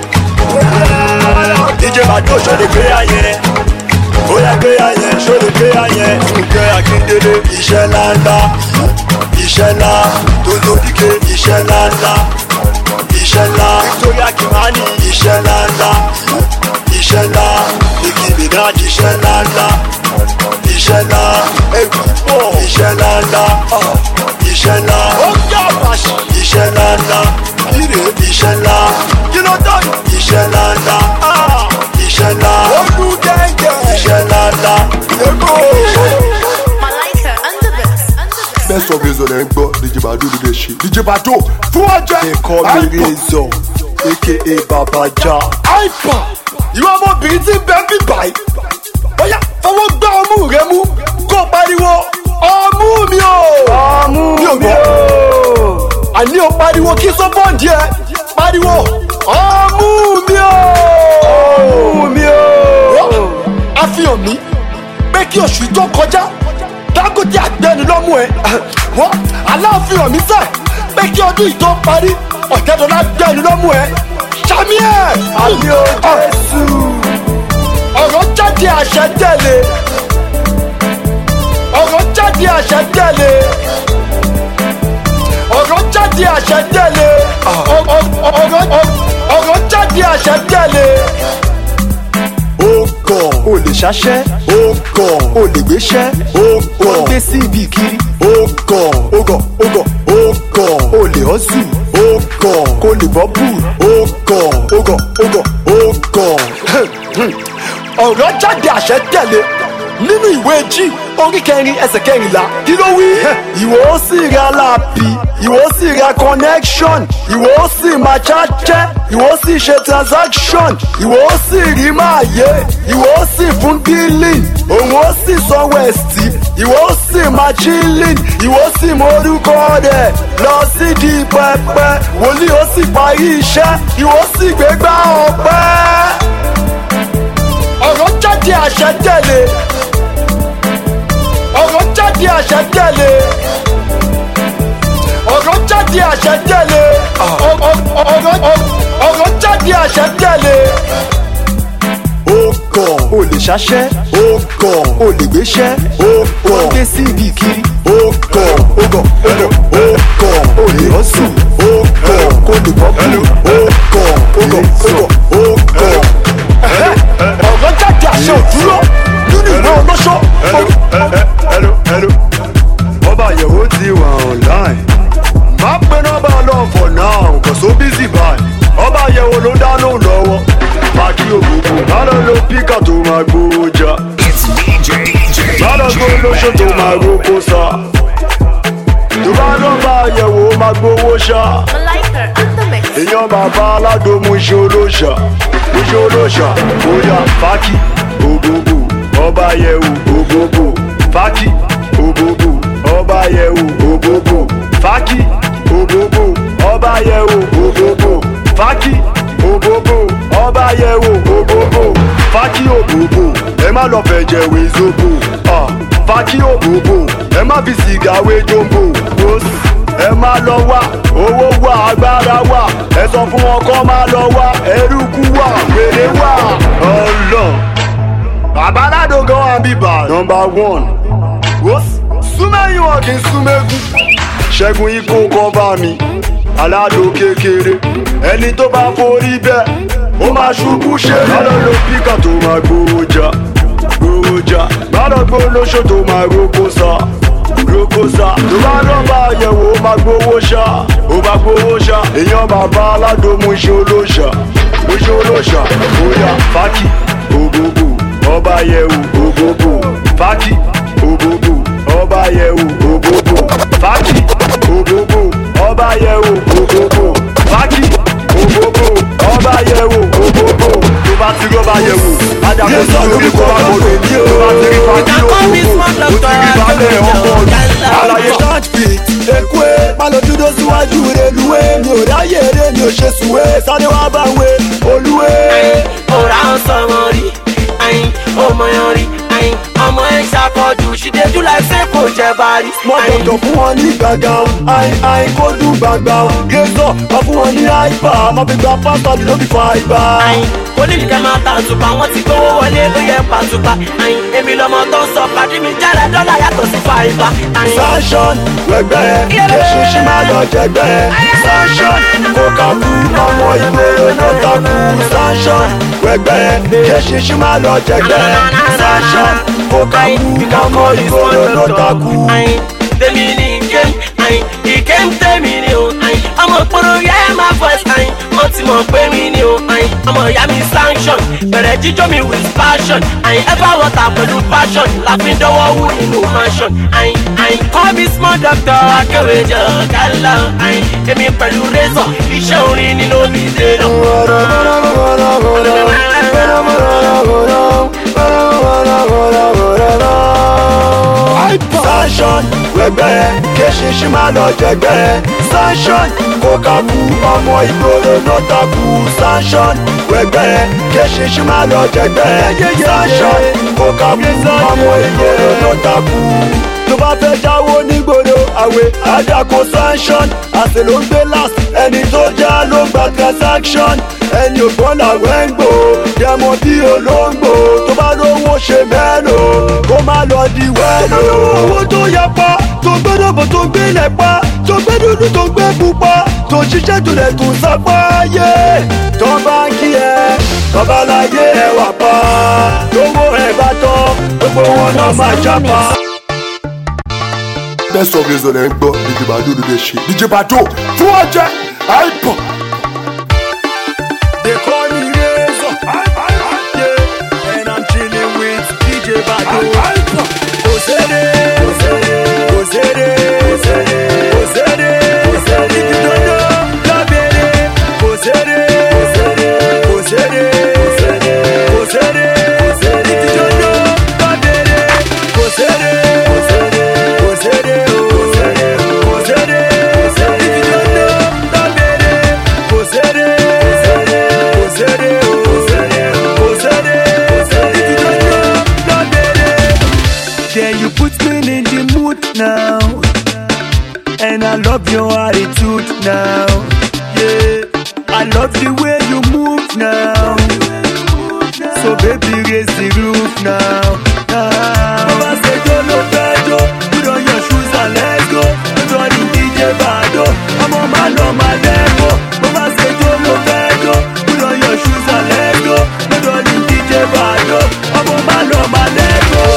DJ Bado ṣòro gbé ayẹ. Bóyá gbé ayẹ, ṣòro gbé ayẹ. Fúnkẹ́ Akíndélé, iṣẹ́ ńláńlá. Iṣẹ́ ńlá tó lóríkè, iṣẹ́ ńláńlá. Iṣẹ́ ńlá Victoria Kimani, iṣẹ́ ńláńlá. Iṣẹ́ ńlá Nicki Minaj, iṣẹ́ ńláńlá. Iṣẹ́ ńlá Egbò, iṣẹ́ ńláńlá. Iṣẹ́ ńlá iṣẹ́ ńláńlá. Ire iṣẹ́ ńlá. Kínótọ́nù iṣẹ́ ńláńlá. Iṣẹ́ ńlá ogun gẹ́gẹ́. Iṣẹ́ ńláńlá. Egbò Malaika and the best. best of Razor lẹ́ ń gbọ́ DJ Bado ló lè ṣe. DJ Bado fún ọjọ́ they call me Razor aka Babaja. àìpà ìwọ ọmọbìnrin tí ń bẹ bí báyìí bóyá fọwọ́ gbá ọmú rẹ mú kó pariwo ọmú mi o. ọmú mi ò gbọ́ àní o pariwo kí sọ́bọ̀ǹdì ẹ pariwo ọmú mi o. ọmú mi o. àfihàn mi pé kí oṣù tó kọjá Dangote àgbẹ̀nu lọ́mú ẹ wọ́n aláàfihàn mi sẹ́ pé kí ọdún yìí tó parí Ọ̀tẹ́dọ́lá gbẹ̀nu lọ́mú ẹ sàmì ẹ̀. àmì ò Jésù. ọ̀rọ̀ jáde àṣẹ tẹ̀lé. ọ̀rọ̀ jáde àṣẹ tẹ̀lé. ọ̀rọ̀ jáde àṣẹ tẹ̀lé. ọ̀rọ̀ jáde àṣẹ tẹ̀lé. Ó gàn, ó lè ṣaṣẹ́. Ó gàn, ó lè gbéṣẹ́. Ó gàn, ó gbé síbi kiri. Ó gàn, ó gàn, ó gàn, ó gàn, ó lè hustle. Ó gàn, kó lè bọ́ bù. Ó gàn, ó gàn, ó gàn, ó gàn. ọ̀rọ̀ jáde àṣẹ tẹ̀lé nínú ìwé Jí orí kẹrin ẹsẹ̀ kẹrìnlá kí ló wí. Ìwọ ó sì ra láàpì, ìwọ ó sì ra connection, ìwọ ó sì máa ṣáṣẹ́, ìwọ ó sì ṣe transaction, ìwọ ó sì rí máa yé, ìwọ ó sì fún dealing, òun ó sì sanwó ẹ̀sì, ìwọ ó sì máa chilling, ìwọ ó sì mọ orúkọ rẹ̀ lọ sí di pẹpẹ, wòlíì ó sì parí iṣẹ́, ìwọ ó sì gbégbá ọpẹ́. ọ̀rọ̀ jáde àṣẹ tẹ̀lé. ọ̀rọ̀ jáde àṣẹ tẹ̀lé. ọ̀rọ̀ jáde àṣẹ tẹ̀lé. ọ̀rọ̀ jáde àṣẹ tẹ̀lé. Ó gàn, ó lè ṣaṣẹ́. Ó gàn, ó lè gbéṣẹ́. Ó gàn, ó gbé síbi kiri. Ó gàn, ó gàn, ó gàn, ó gàn, ó lè hustle. Ó gàn, kó lè bọ́ bù. Ó gàn, ó gàn, ó gàn, ó gàn. ọ̀rọ̀ jáde àṣẹ òdúró nínú ìwé olóṣó. Hello. Ọba àyẹ̀wò ti wà online. Má pe nọ́mbà lọ for now, kò so busy báyìí. Ọba àyẹ̀wò ló dáná lọ́wọ́. Pàkí òkùnkùn, má lọ lo píkà tó máa gbowó jà. It's DJ Má lọ gbó lóṣù tó máa roko sá. Tó bá nọ́mbà àyẹ̀wò máa gbowó ṣá. Malaika and the mix. Èèyàn bàbá aládùn iṣẹ́ olóṣà. Iṣẹ́ olóṣà, bóyá fákì, ògògò, ọba àyẹ̀wò, ògògò, fákì, ògògò, ọba àyẹ̀wò, ògògò, fákì, ògògò, ọba àyẹ̀wò, ògògò, fákì, ògògò, ọba àyẹ̀wò, ògògò, fákì, ògògò, ẹ má lọ fẹ́ jẹ wé zobo. Fákì, ògògò, ẹ má fi sìgá wé jombo. Ẹ má lọ wá, owó wà, agbára wà, ẹ sọ fún wọn kọ́ má lọ wá, eruku wà, wèrè wà. Ọlọ́run bàbá aládògán wà bíbà. Number 1 súnmẹ́yìn wọn kì í súnmẹ́gùn. Ṣẹ́gun yìí kó kọ́fà mi aládò kékeré, ẹni tó bá forí bẹ́ẹ̀ ó máa ṣubú ṣe. Lọ́dọ̀ ló píkà tó máa gbowó jà, gbowó jà. Gbọ́dọ̀ gbó lóṣù tó máa roko sá, roko sá. Tó bá nọ́mbà àyẹ̀wò ó máa gbowó ṣá, ó máa gbowó ṣá. Èèyàn bàbá aládò mú iṣẹ́ olóṣà, mú iṣẹ́ olóṣà. Bóyá fákì, ògògò, ọba àyẹ̀wò, ògògò, fákì, ògògò, ọba àyẹ̀wò, ògògò, fákì, ògògò, ọba àyẹ̀wò, ògògò, ti rọ́bà yẹ̀wò adàkóso lórí kó bá gbọdọ̀ tó bá ti rí pàdé òkòkò ó ti rí balẹ̀ ọmọ àlàyé ṣáàtì èkó má lọ dúró síwájú reluwé mi ò ráyè eré mi ò ṣe sùwé sáré wá bá wé olúwé. ọ̀rá ọ̀sán mọ̀ rí ọmọ yẹn rí ọmọ ẹ̀ ṣàkọjù ṣìdẹ́jú láìsẹ́ kò jẹ́ bari. mọ́tòtò fún wọn ní gbàngàn kó dùn gbàngàn gẹ́gọ́ má fún wọn ní àìbá má fi gba pásítọ̀ ló fi fa àìbá. onídìkẹ́ máa ta àtùpà wọ́n ti gbówó wọlé ló yẹ pàtùpà. èmi lọmọ tó ń sọ pàdé mi jáde dọ́là yàtọ̀ sí fa àìbá. sanction wẹ̀gbẹ́ eṣinṣin máa lọ jẹ̀gbẹ́ sanction kó ká kú ọmọ ìgboro náà takú sanction wẹ̀gbẹ́ eṣinṣin máa lọ jẹ̀gbẹ́ sanction kó ká kú ọmọ ìgboro náà takú. tèmi ní ìké ń tèmi ni o ọmọ ìporo yẹ máa voice wọ́n ti mọ̀ pé mi ni o ọmọ ìyá mi sanction bẹ̀rẹ̀ jíjọ́ mi with passion ever water pẹ̀lú passion láfi dọ́wọ́ wù nínú mansion call me small doctor akéwé jẹ́ ọ̀gá ńlá èmi pẹ̀lú razor iṣẹ́ orin nínú mi dé lọ. sanction wẹ̀gbẹ́ kéṣinṣin máa lọ jẹ̀gbẹ́ sanction kó ká kú ọmọ ìgboro náà takú sanction wẹ̀gbẹ́ kéṣinṣin máa lọ jẹ̀gbẹ́ sanction kó ká kú ọmọ ìgboro náà takú. tó bá fẹ́ jáwó nígboro àwẹ̀ àdàkọ sanction àṣẹ ló ń gbé last ẹni tó já ló gba transaction ẹni ògbọ́n làwẹ̀ ń gbò dẹ́mọ bí olóńgbò tó bá lówó ṣe mẹ́lò kó má lọ di wẹ́lò. owó tó yẹ pa tó gbé dòbò tó gbé lẹ̀ pa tó gbé dúdú tó gbé pupa tó ṣiṣẹ́ tó lẹ̀ tó sápá yé tó bá ń kí ẹ babaláyé ẹ wà pa lówó ẹ bá tán gbogbo wọn náà máa jápa. best of reason ẹ̀ ń gbọ́ DJ Badoo ló lè ṣe DJ Badoo fún ọjà àìpọ̀. They call me Razor, yeah, and I'm chilling with DJ Badoo. Ozere, Ozere, Ozere, Ozere, Ozere, Ozere. If you don't know, Kabere, Ozere, Ozere, Ozere, Ozere, Ozere, Ozere. If you don't know, Kabere, Ozere, Ozere, Ozere, Ozere, Ozere, Ozere. If you don't know, Kabere, Ozere. Yeah, you put me in the mood now, and I love your attitude now. Yeah, I love the way you move now. So baby, raise the roof now. Mama say don't no bedo, put on your shoes and let's go. Put on the DJ Badoo, I'm on my level. Mama say don't no bedo, put on your shoes and let's go. Put on the DJ Badoo, I'm on my level.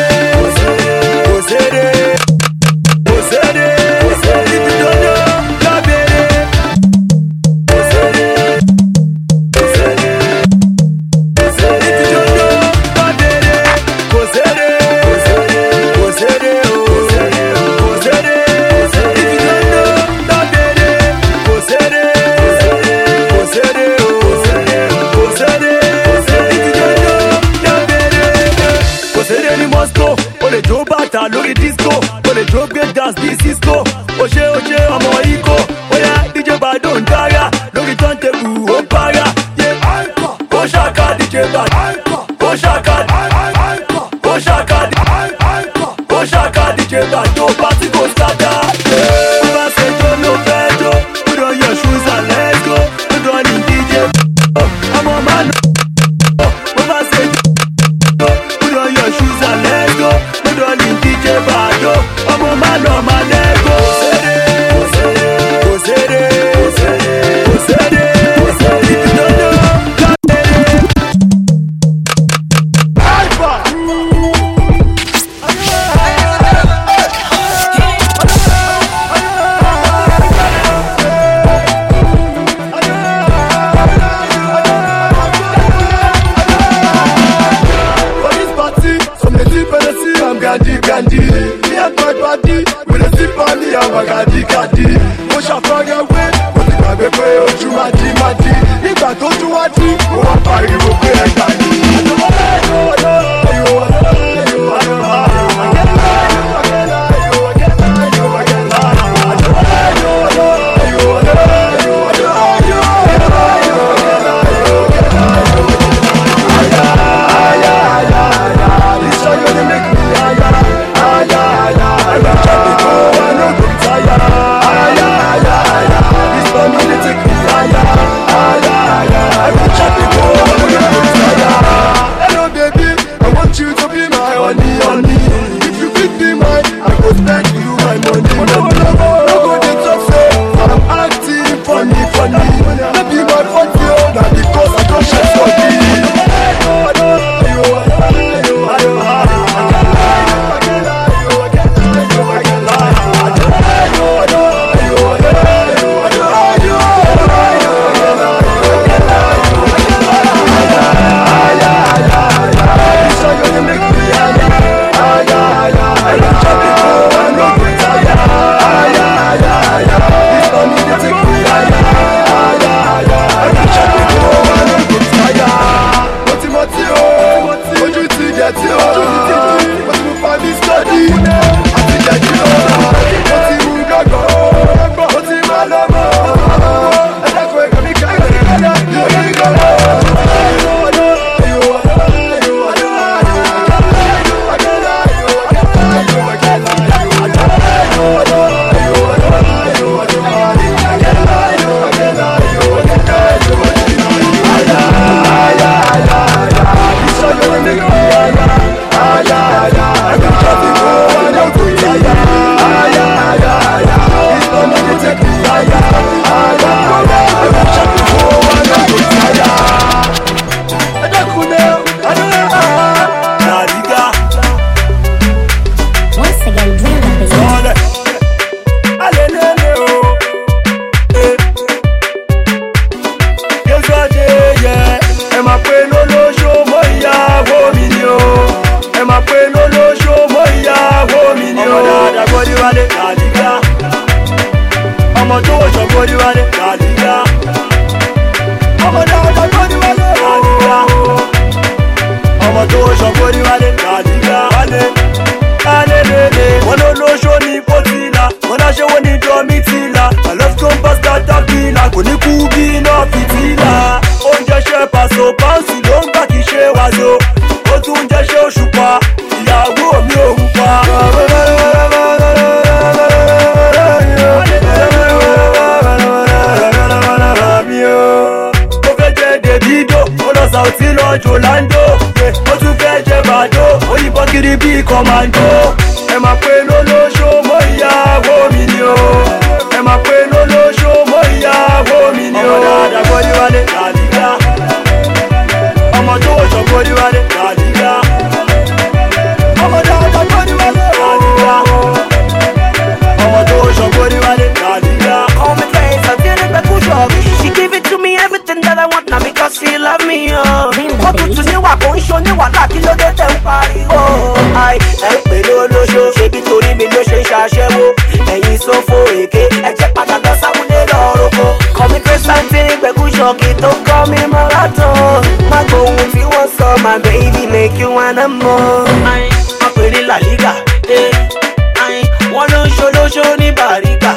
lórí disco o lè jó gbé dance bí cisco o ṣe ọmọ ikó oya DJ Badoo ń dára lórí turntable ó ń para ó ṣàkà DJ Badoo ó ṣàkà DJ Badoo party go scatter. Bó bá ṣe jó ló fẹ́ jó put on your shoes and let's go put on the DJ ọmọ máa nọ. Bó bá ṣe jó put on your shoes and let's go put on the DJ Badoo ọmọ máa nọ máa lẹ́gò. Gandhi, me and my body, we dey sip on the Gandhi. Mo ṣàfọyẹ̀ wé, mo ti gbàgbé pé ojú màdìmàdì nígbà tó tún wá dí ó wá pariwo pé ẹgbà ni. My baby make you wanna more. I'm pretty La Liga. One no show ní Bariga.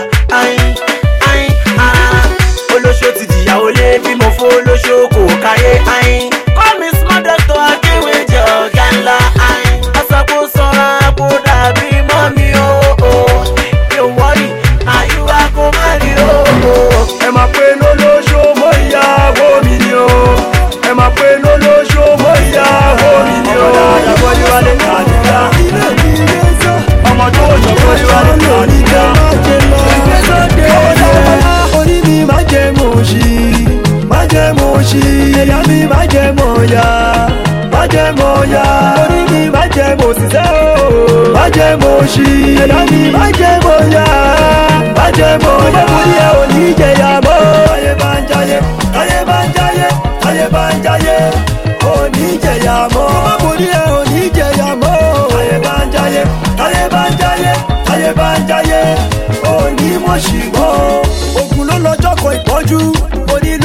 Olóṣó ti jìyàwó lé bí mo fún olóṣó kò káyé. Call me smart doctor akéwé jẹ ọ̀gá ńlá. Ọ̀sàkó sanra kó dàbí mọ́mí o. Yóò wọ́rì àyùwá kó má rí o. Ẹ máa pé lólóṣó mọ́ ìyàwó mi ni o. Ẹ máa pé lólóṣó mọ́ ìyàwó mi ni o. Ọmọ tó wọ̀ṣọ̀ kórìíra ní Nàìjíríà. Orí mi má jẹ́ mọ̀ọ́ṣì, má jẹ́ mọ̀ọ́ṣì. Ẹ̀yà mi má jẹ́ mọ̀ọ́yà, má jẹ́ mọ̀ọ́yà. Orí mi má jẹ́ mọ̀ọ́sísẹ́ o, má jẹ́ mọ̀ọ́ṣì. Ẹ̀yà mi má jẹ́ mọ̀ọ́yà, má jẹ́ mọ̀ọ́yà. Orí ẹ̀ ò ní jẹ̀yà mọ́. Ayé bá ń jayé, ayé bá ń jayé, ayé bá ń jayé. Ò ní jẹ̀yà mọ́. Orí ẹ̀ ò ní jẹ̀yà mọ́. Ayé bá ń jayé, ayé bá ń jayé, ayé bá ń jayé. Ò ní mọ̀ ṣì mọ́. Ògùn ló lọ́jọ́ kan ìpọ́njú. Oní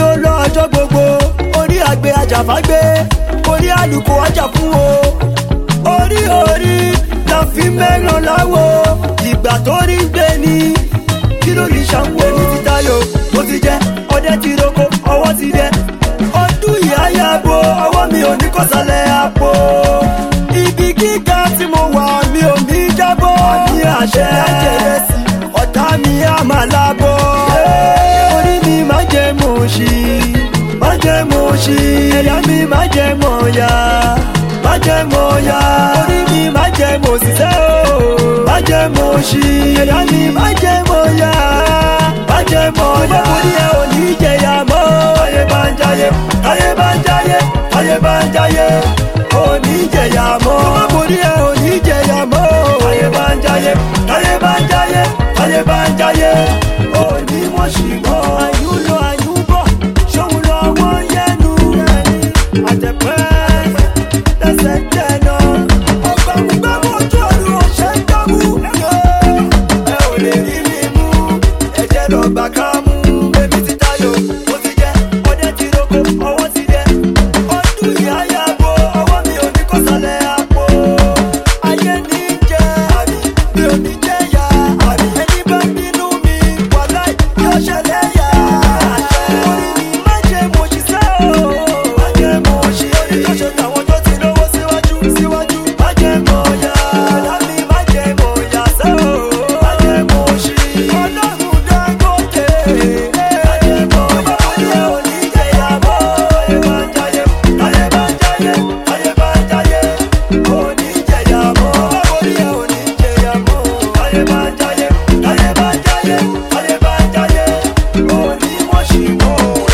jàfágbé orí àlùkò ọjà fún o orí orí la fi mẹ́ràn láwo ìgbà tó rí gbé ni kí ló lè ṣàwọ̀ èmi ti tayò mo ti jẹ ọdẹ ti roko ọwọ́ ti dẹ ọdún ìyá yàgò ọwọ́ mi ò ní kọ́sálẹ̀ àpò ibi gíga tí mo wà mi ò ní jábọ́ ní àṣẹ àjẹrẹsì ọ̀tá mi á máa lábọ́ orí mi má jẹ́ mọ̀ ṣí má jẹ́ mọ̀ ṣí ẹ̀yà mi má jẹ́ mọ̀ ya má jẹ́ mọ̀ ya orí mi má jẹ́ mọ̀ ṣiṣẹ́ o má jẹ́ mọ̀ ṣí ẹ̀yà mi má jẹ́ mọ̀ ya má jẹ́ mọ̀ ya orí ẹ̀ ò ní jẹ̀yà mọ́ ayé bá ń jayé ayé bá ń jayé ayé bá ń jayé ò ní jẹ̀yà mọ́ orí ẹ̀ ò ní jẹ̀yà mọ́ ayé bá ń jayé ayé bá ń jayé ayé bá ń jayé ò ní wọ́n ṣì mọ́ àyùlọ àyùbọ̀ ṣòun lọ wọ́n yẹnu àtẹ̀pẹ́ lẹ́sẹ̀ jẹ̀nà ọgbàmùgbàmù ojú ọ̀run ọ̀ṣẹ́ ń dàmú ẹ ò lè rí mi mú ẹ̀jẹ̀ lọ gbà ká mú èmi ti tayò mo ti jẹ ọdẹ ti roko ọwọ́ ti dẹ ọdún ìyá yàgò ọwọ́ mi ò ní kọ́sálẹ̀ àpò ayé ní jẹ àmì mi ò ní jẹ ya àmì ẹni bá bínú mi wàláì yóò ṣẹlẹ̀ yá orí mi má jẹ́ mo ṣiṣẹ́ o má jẹ́ mo ṣe orí tó ṣe tàwọn tó ti lówó síwájú síwájú má jẹ́ mo yá lámì má jẹ́ mo yá sẹ́ o má jẹ́ mo ṣe ọlọ́run Dangote má jẹ́ mo yá orí ẹ̀ ò ní jẹ́ yá mọ́ ayé bá ń jayé ayé bá ń jayé ayé bá ń jayé ò ní jẹ́ yá mọ́ orí ẹ̀ ò ní jẹ́ yá mọ́ ayé bá ń jayé ayé bá ń jayé ayé bá ń jayé ò ní wọ́n ṣì mọ́.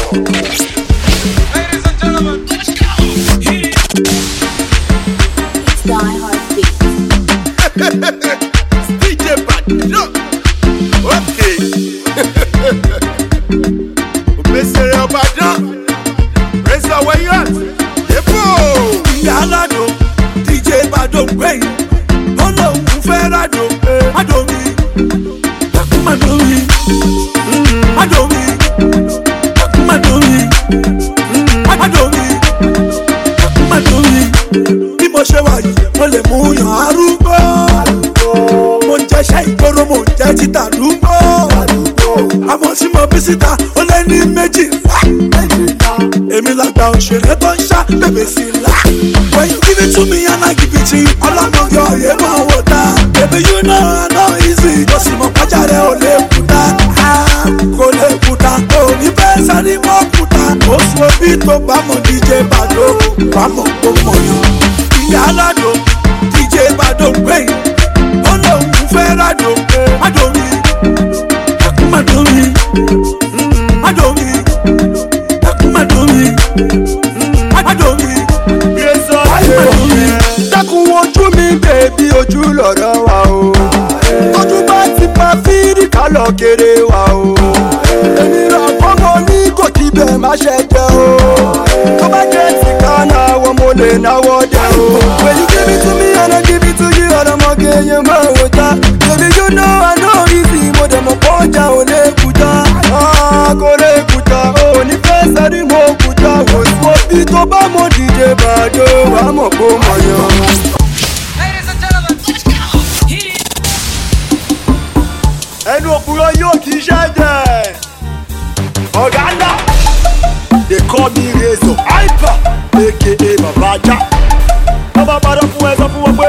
Die Hard Beat. DJ Baddo. Okay. Obesere Baddo. Raise where you at? Yepo. ìyá aládùn DJ Baddo gbẹ̀yìn ọlọ́run fẹ́ rádùn adùnmí adùnmí adùnmí adùnmí adùnmí adùnmí bí mo ṣe wà yìí mo lè mú yàn arúgbó mo ń jẹ́ṣẹ́ ìgboro mo ń jẹ́ títà lúgbó àmọ́ tí mo bí síta ó lé ní méjìlá èmi lágbà òṣèré tó ń ṣá bèbè sí i la. When you give it to me and I give it to you, ọlọ́mọ yọ òye máa wò ta. Baby you know I know easy, tó sì mọ pàjá rẹ̀ ò lè kúta. Kò lè kúta, kò ní bẹ́ẹ̀ sáré mọ́ kúta. Ó sọ bí tó bá mọ̀ DJ Baddo, bá mọ̀ kó mọ̀ yọ. Ìyá aládùn DJ Baddo gbẹ̀yìn, ó lóun fẹ́ rádùn, adùnmí, adùnmí, adùnmí, adùnmí, adùnmí. dákun ojú mi bèbí ojú lọ̀rọ̀ wa o ojú bá ti pa fírí ká lọ kéré wa o èmi rà fọ́mọ ní kò kí bẹ́ẹ̀ má ṣe jẹ́ o tó bá jẹ́ ti ká náà wọ́n mo lè náwó jẹ́ o. When you give it to me and I give it to you ọ̀dọ́mọge yẹn máa wò ta baby you know I know easy mo dẹ̀ mọ̀ pọ́jà ò lè kúta kò lè kúta ò ní fẹ́ sáré mo kúta wò sí òbí tó bá mọ̀ DJ Baddo wà mọ̀ kó mọ̀ yàn. ẹnu òpùrọ̀ yóò kì í ṣẹ́jẹ̀ ọ̀gá ńlá they call me Razor hyper aka Baba Ajah bàbá padà fún ẹ sọ fún wọn pé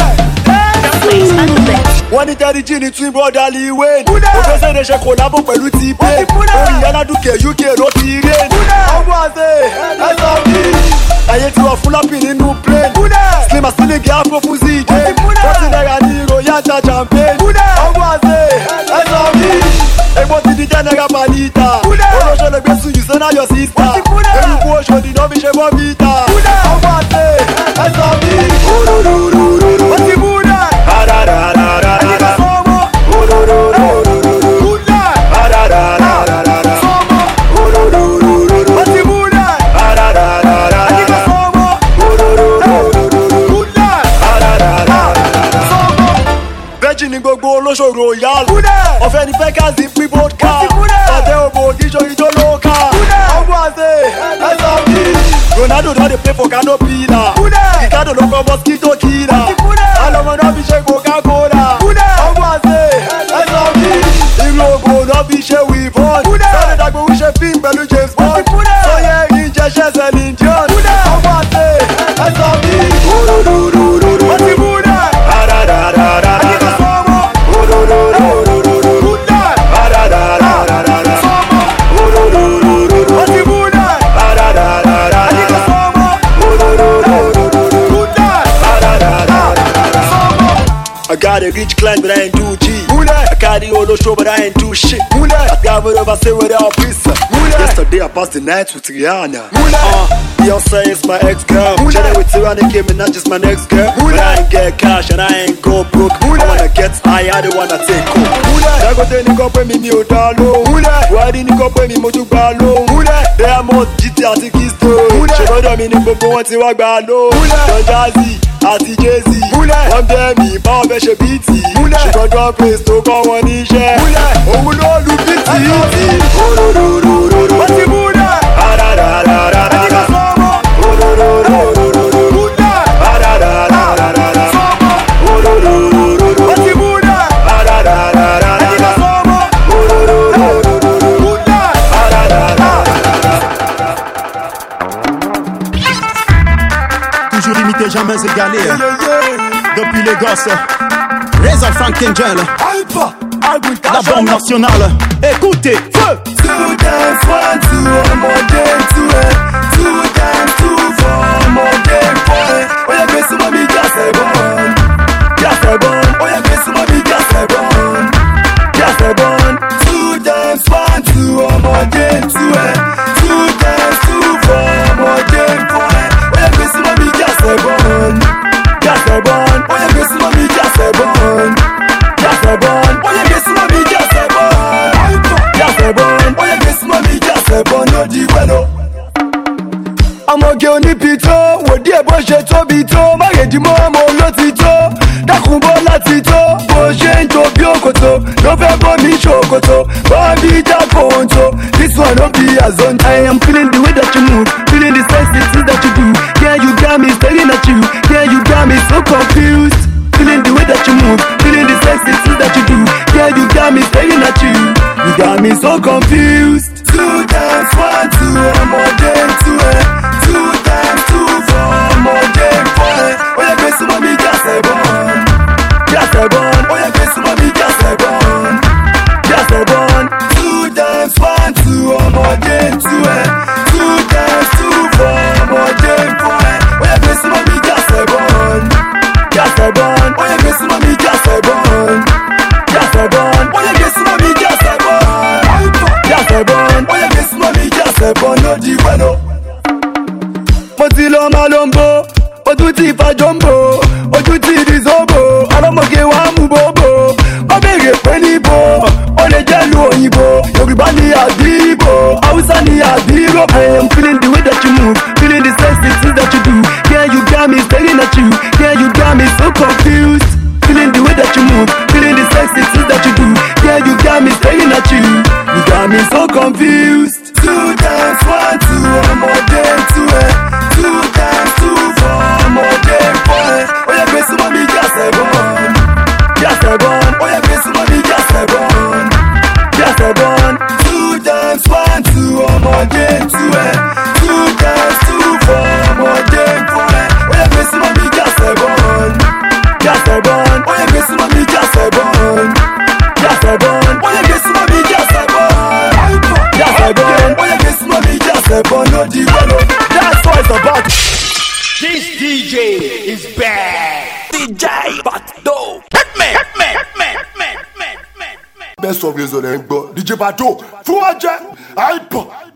wọ́n ní tẹ́rí jí ní twin brother Lil Wayne ó fẹ́ sẹ́ni ṣe kòlábò pẹ̀lú T-Pain orí Yáládùkẹ́ UK ló ti rain ọmọ àṣẹ ẹ̀sọ́ mi ayé tí wọ́n fún lápì nínú plane slim asílẹ̀gì afro fún ZJ $40 ní royal ta champagne ọmọ àṣẹ ẹ̀sọ́ mi egbò ti di general panita olóṣèlú gbé sùn yìí sẹ́nà yọ sísá eruku Òṣòdì náà fi ṣe bọ́ bíta ọmọ àṣẹ ẹ̀sọ́ mi wọ́n ti mú náà. Virgin ní gbogbo olóṣòro yálù ọ̀fẹ́ ní fẹ́kàsì pín vodka ọ̀tẹ̀ òbò òjíṣọ́ ìjọ lóka ọmọ àṣẹ ẹ̀sọ́ mi Ronaldo don dey play for Kano Pillar. Ricardo ló kọ́ mosquito killer. Alọ́mọ náà fi ṣe Coca-Cola. Ọmọ àṣẹ ẹ̀sọ́ mi. Irú ògbó náà fi ṣe Wivon. Sọ́dọ̀ dàgbò wí ṣe fíìmù pẹ̀lú James Bond. Sọ́yẹ́ ìjẹsẹ̀ Celine Dion. Ọmọ àṣẹ ẹ̀sọ́ mi. Wọ́n ti mú náà. Àdìgbò sọ́mọ́. I got a rich client but I ain't do G. I carry all the show but I ain't do shit. I travel over say with our pizza. Yesterday I passed the night with Rihanna. Beyonce is my ex-girl. Chilling with Tirana Kim and not just my next girl. But I ain't get cash and I ain't go broke. I wanna get high, I don't wanna take coke. I go to Nico pay me new dollar. Why didn't Nico pay me moju balo? They are more GT as a kisto. She got them in the book want to walk balo. Don Jazzy, àti Jay-Z. Wọ́n bẹ́ mi báwọn fẹ́ ṣe bíìtì. Ṣùgbọ́n drug place tó kọ́ wọn níṣẹ́. Òun ló lu bíìtì. Wọ́n ti mú náà. Ẹ̀dínkà sọ́mọ́. Wọ́n ti mú náà. Ẹ̀dínkà sọ́mọ́. Toujours imité, jamais égalé. Depuis les gosses, Reza Frank Angel, la bombe nationale. Écoutez, feu! 2 times 1, 2, more than 2, 2 times 2, 4, more than 4. Oh yeah, grace mommy, just a bone. Just a bone. Oh yeah, grace mommy, just a bone. Just a bone. 2 times 1, 2, more than 2, 2 times 2, 4, more than 4. Oh yeah, grace mommy, just a bone. Just a bone. Oh yeah, grace mommy, just a bone. Just a bone. Oh yeah, grace mommy, just a bone. Just a bone. Oh yeah, grace mommy, just a bone. No di bueno. Ọmọge onípitó, wò díẹ̀ bó ṣe tóbi tó, má rèdí mọ́ ọmọ olótìtó, dákun bọ́lá ti tó, bó ṣe ń jó bí òkòtó, ló fẹ́ bómi ṣòkòtó, bọ́ọ̀bí jákòóntó, this one no be a zone. I am feeling the way that you move, feeling the sexy things that you do, yeah you got me staring at you, yeah you got me so confused, feeling the way that you move, feeling the sexy things that you do, yeah you got me staring at you, you got me so confused. 2 times 1, 2, more than 2, 2 times 2, 4, more than 4. Oh yeah, grace mommy, just a bone. Just a bone. Oh yeah, grace mommy, just a bone. Just a bone. 2 times 1, 2, more than 2, 2 times 2, 4, more than 4. Oh yeah, grace mommy, just a bone. Just a bone. Oh yeah, grace mommy, just a bone. Just a bone. Oh yeah, grace mommy, just a bone. Just a bone. Oh yeah, grace mommy, just a bone. No di bueno. Mo ti lọ máa ló ń bó, ojú ti fa jọ́mbó, ojú ti di zóbò, ọlọ́mọge wa mú bóbò, wọ́n béèrè pé níbo, ó lè jẹ́ lu òyìnbó, Yorùbá ni àbí Ìgbò, Hausa ni àbí Ìgbò. I am feeling the way that you move, feeling the sexy things that you do, yeah you got me staring at you, yeah you got me so confused, feeling the way that you move, feeling the sexy things that you do, yeah you got me staring at you, you got me so confused. 2 times 1, 2, more than 2, 2 times 2, 4, more than 4. Oh yeah, grace mommy, just a bone. Just a bone. Oh yeah, grace mommy, just a bone. Just a bone. 2 times 1, 2, more than 2, 2 times 2, 4, more than 4. Oh yeah, grace mommy, just a bone. Just a bone. Oh yeah, grace mommy, just a bone. Just a bone. Oh yeah, grace mommy, just a bone. Just a bone. Oh yeah, grace mommy, just a bone. No di bueno. That's what it's about. This DJ is bad. DJ Bado. Hitman. Best of Rezo lẹ́ ń gbọ́, DJ Bado fún wa jẹ́ àìpọ̀.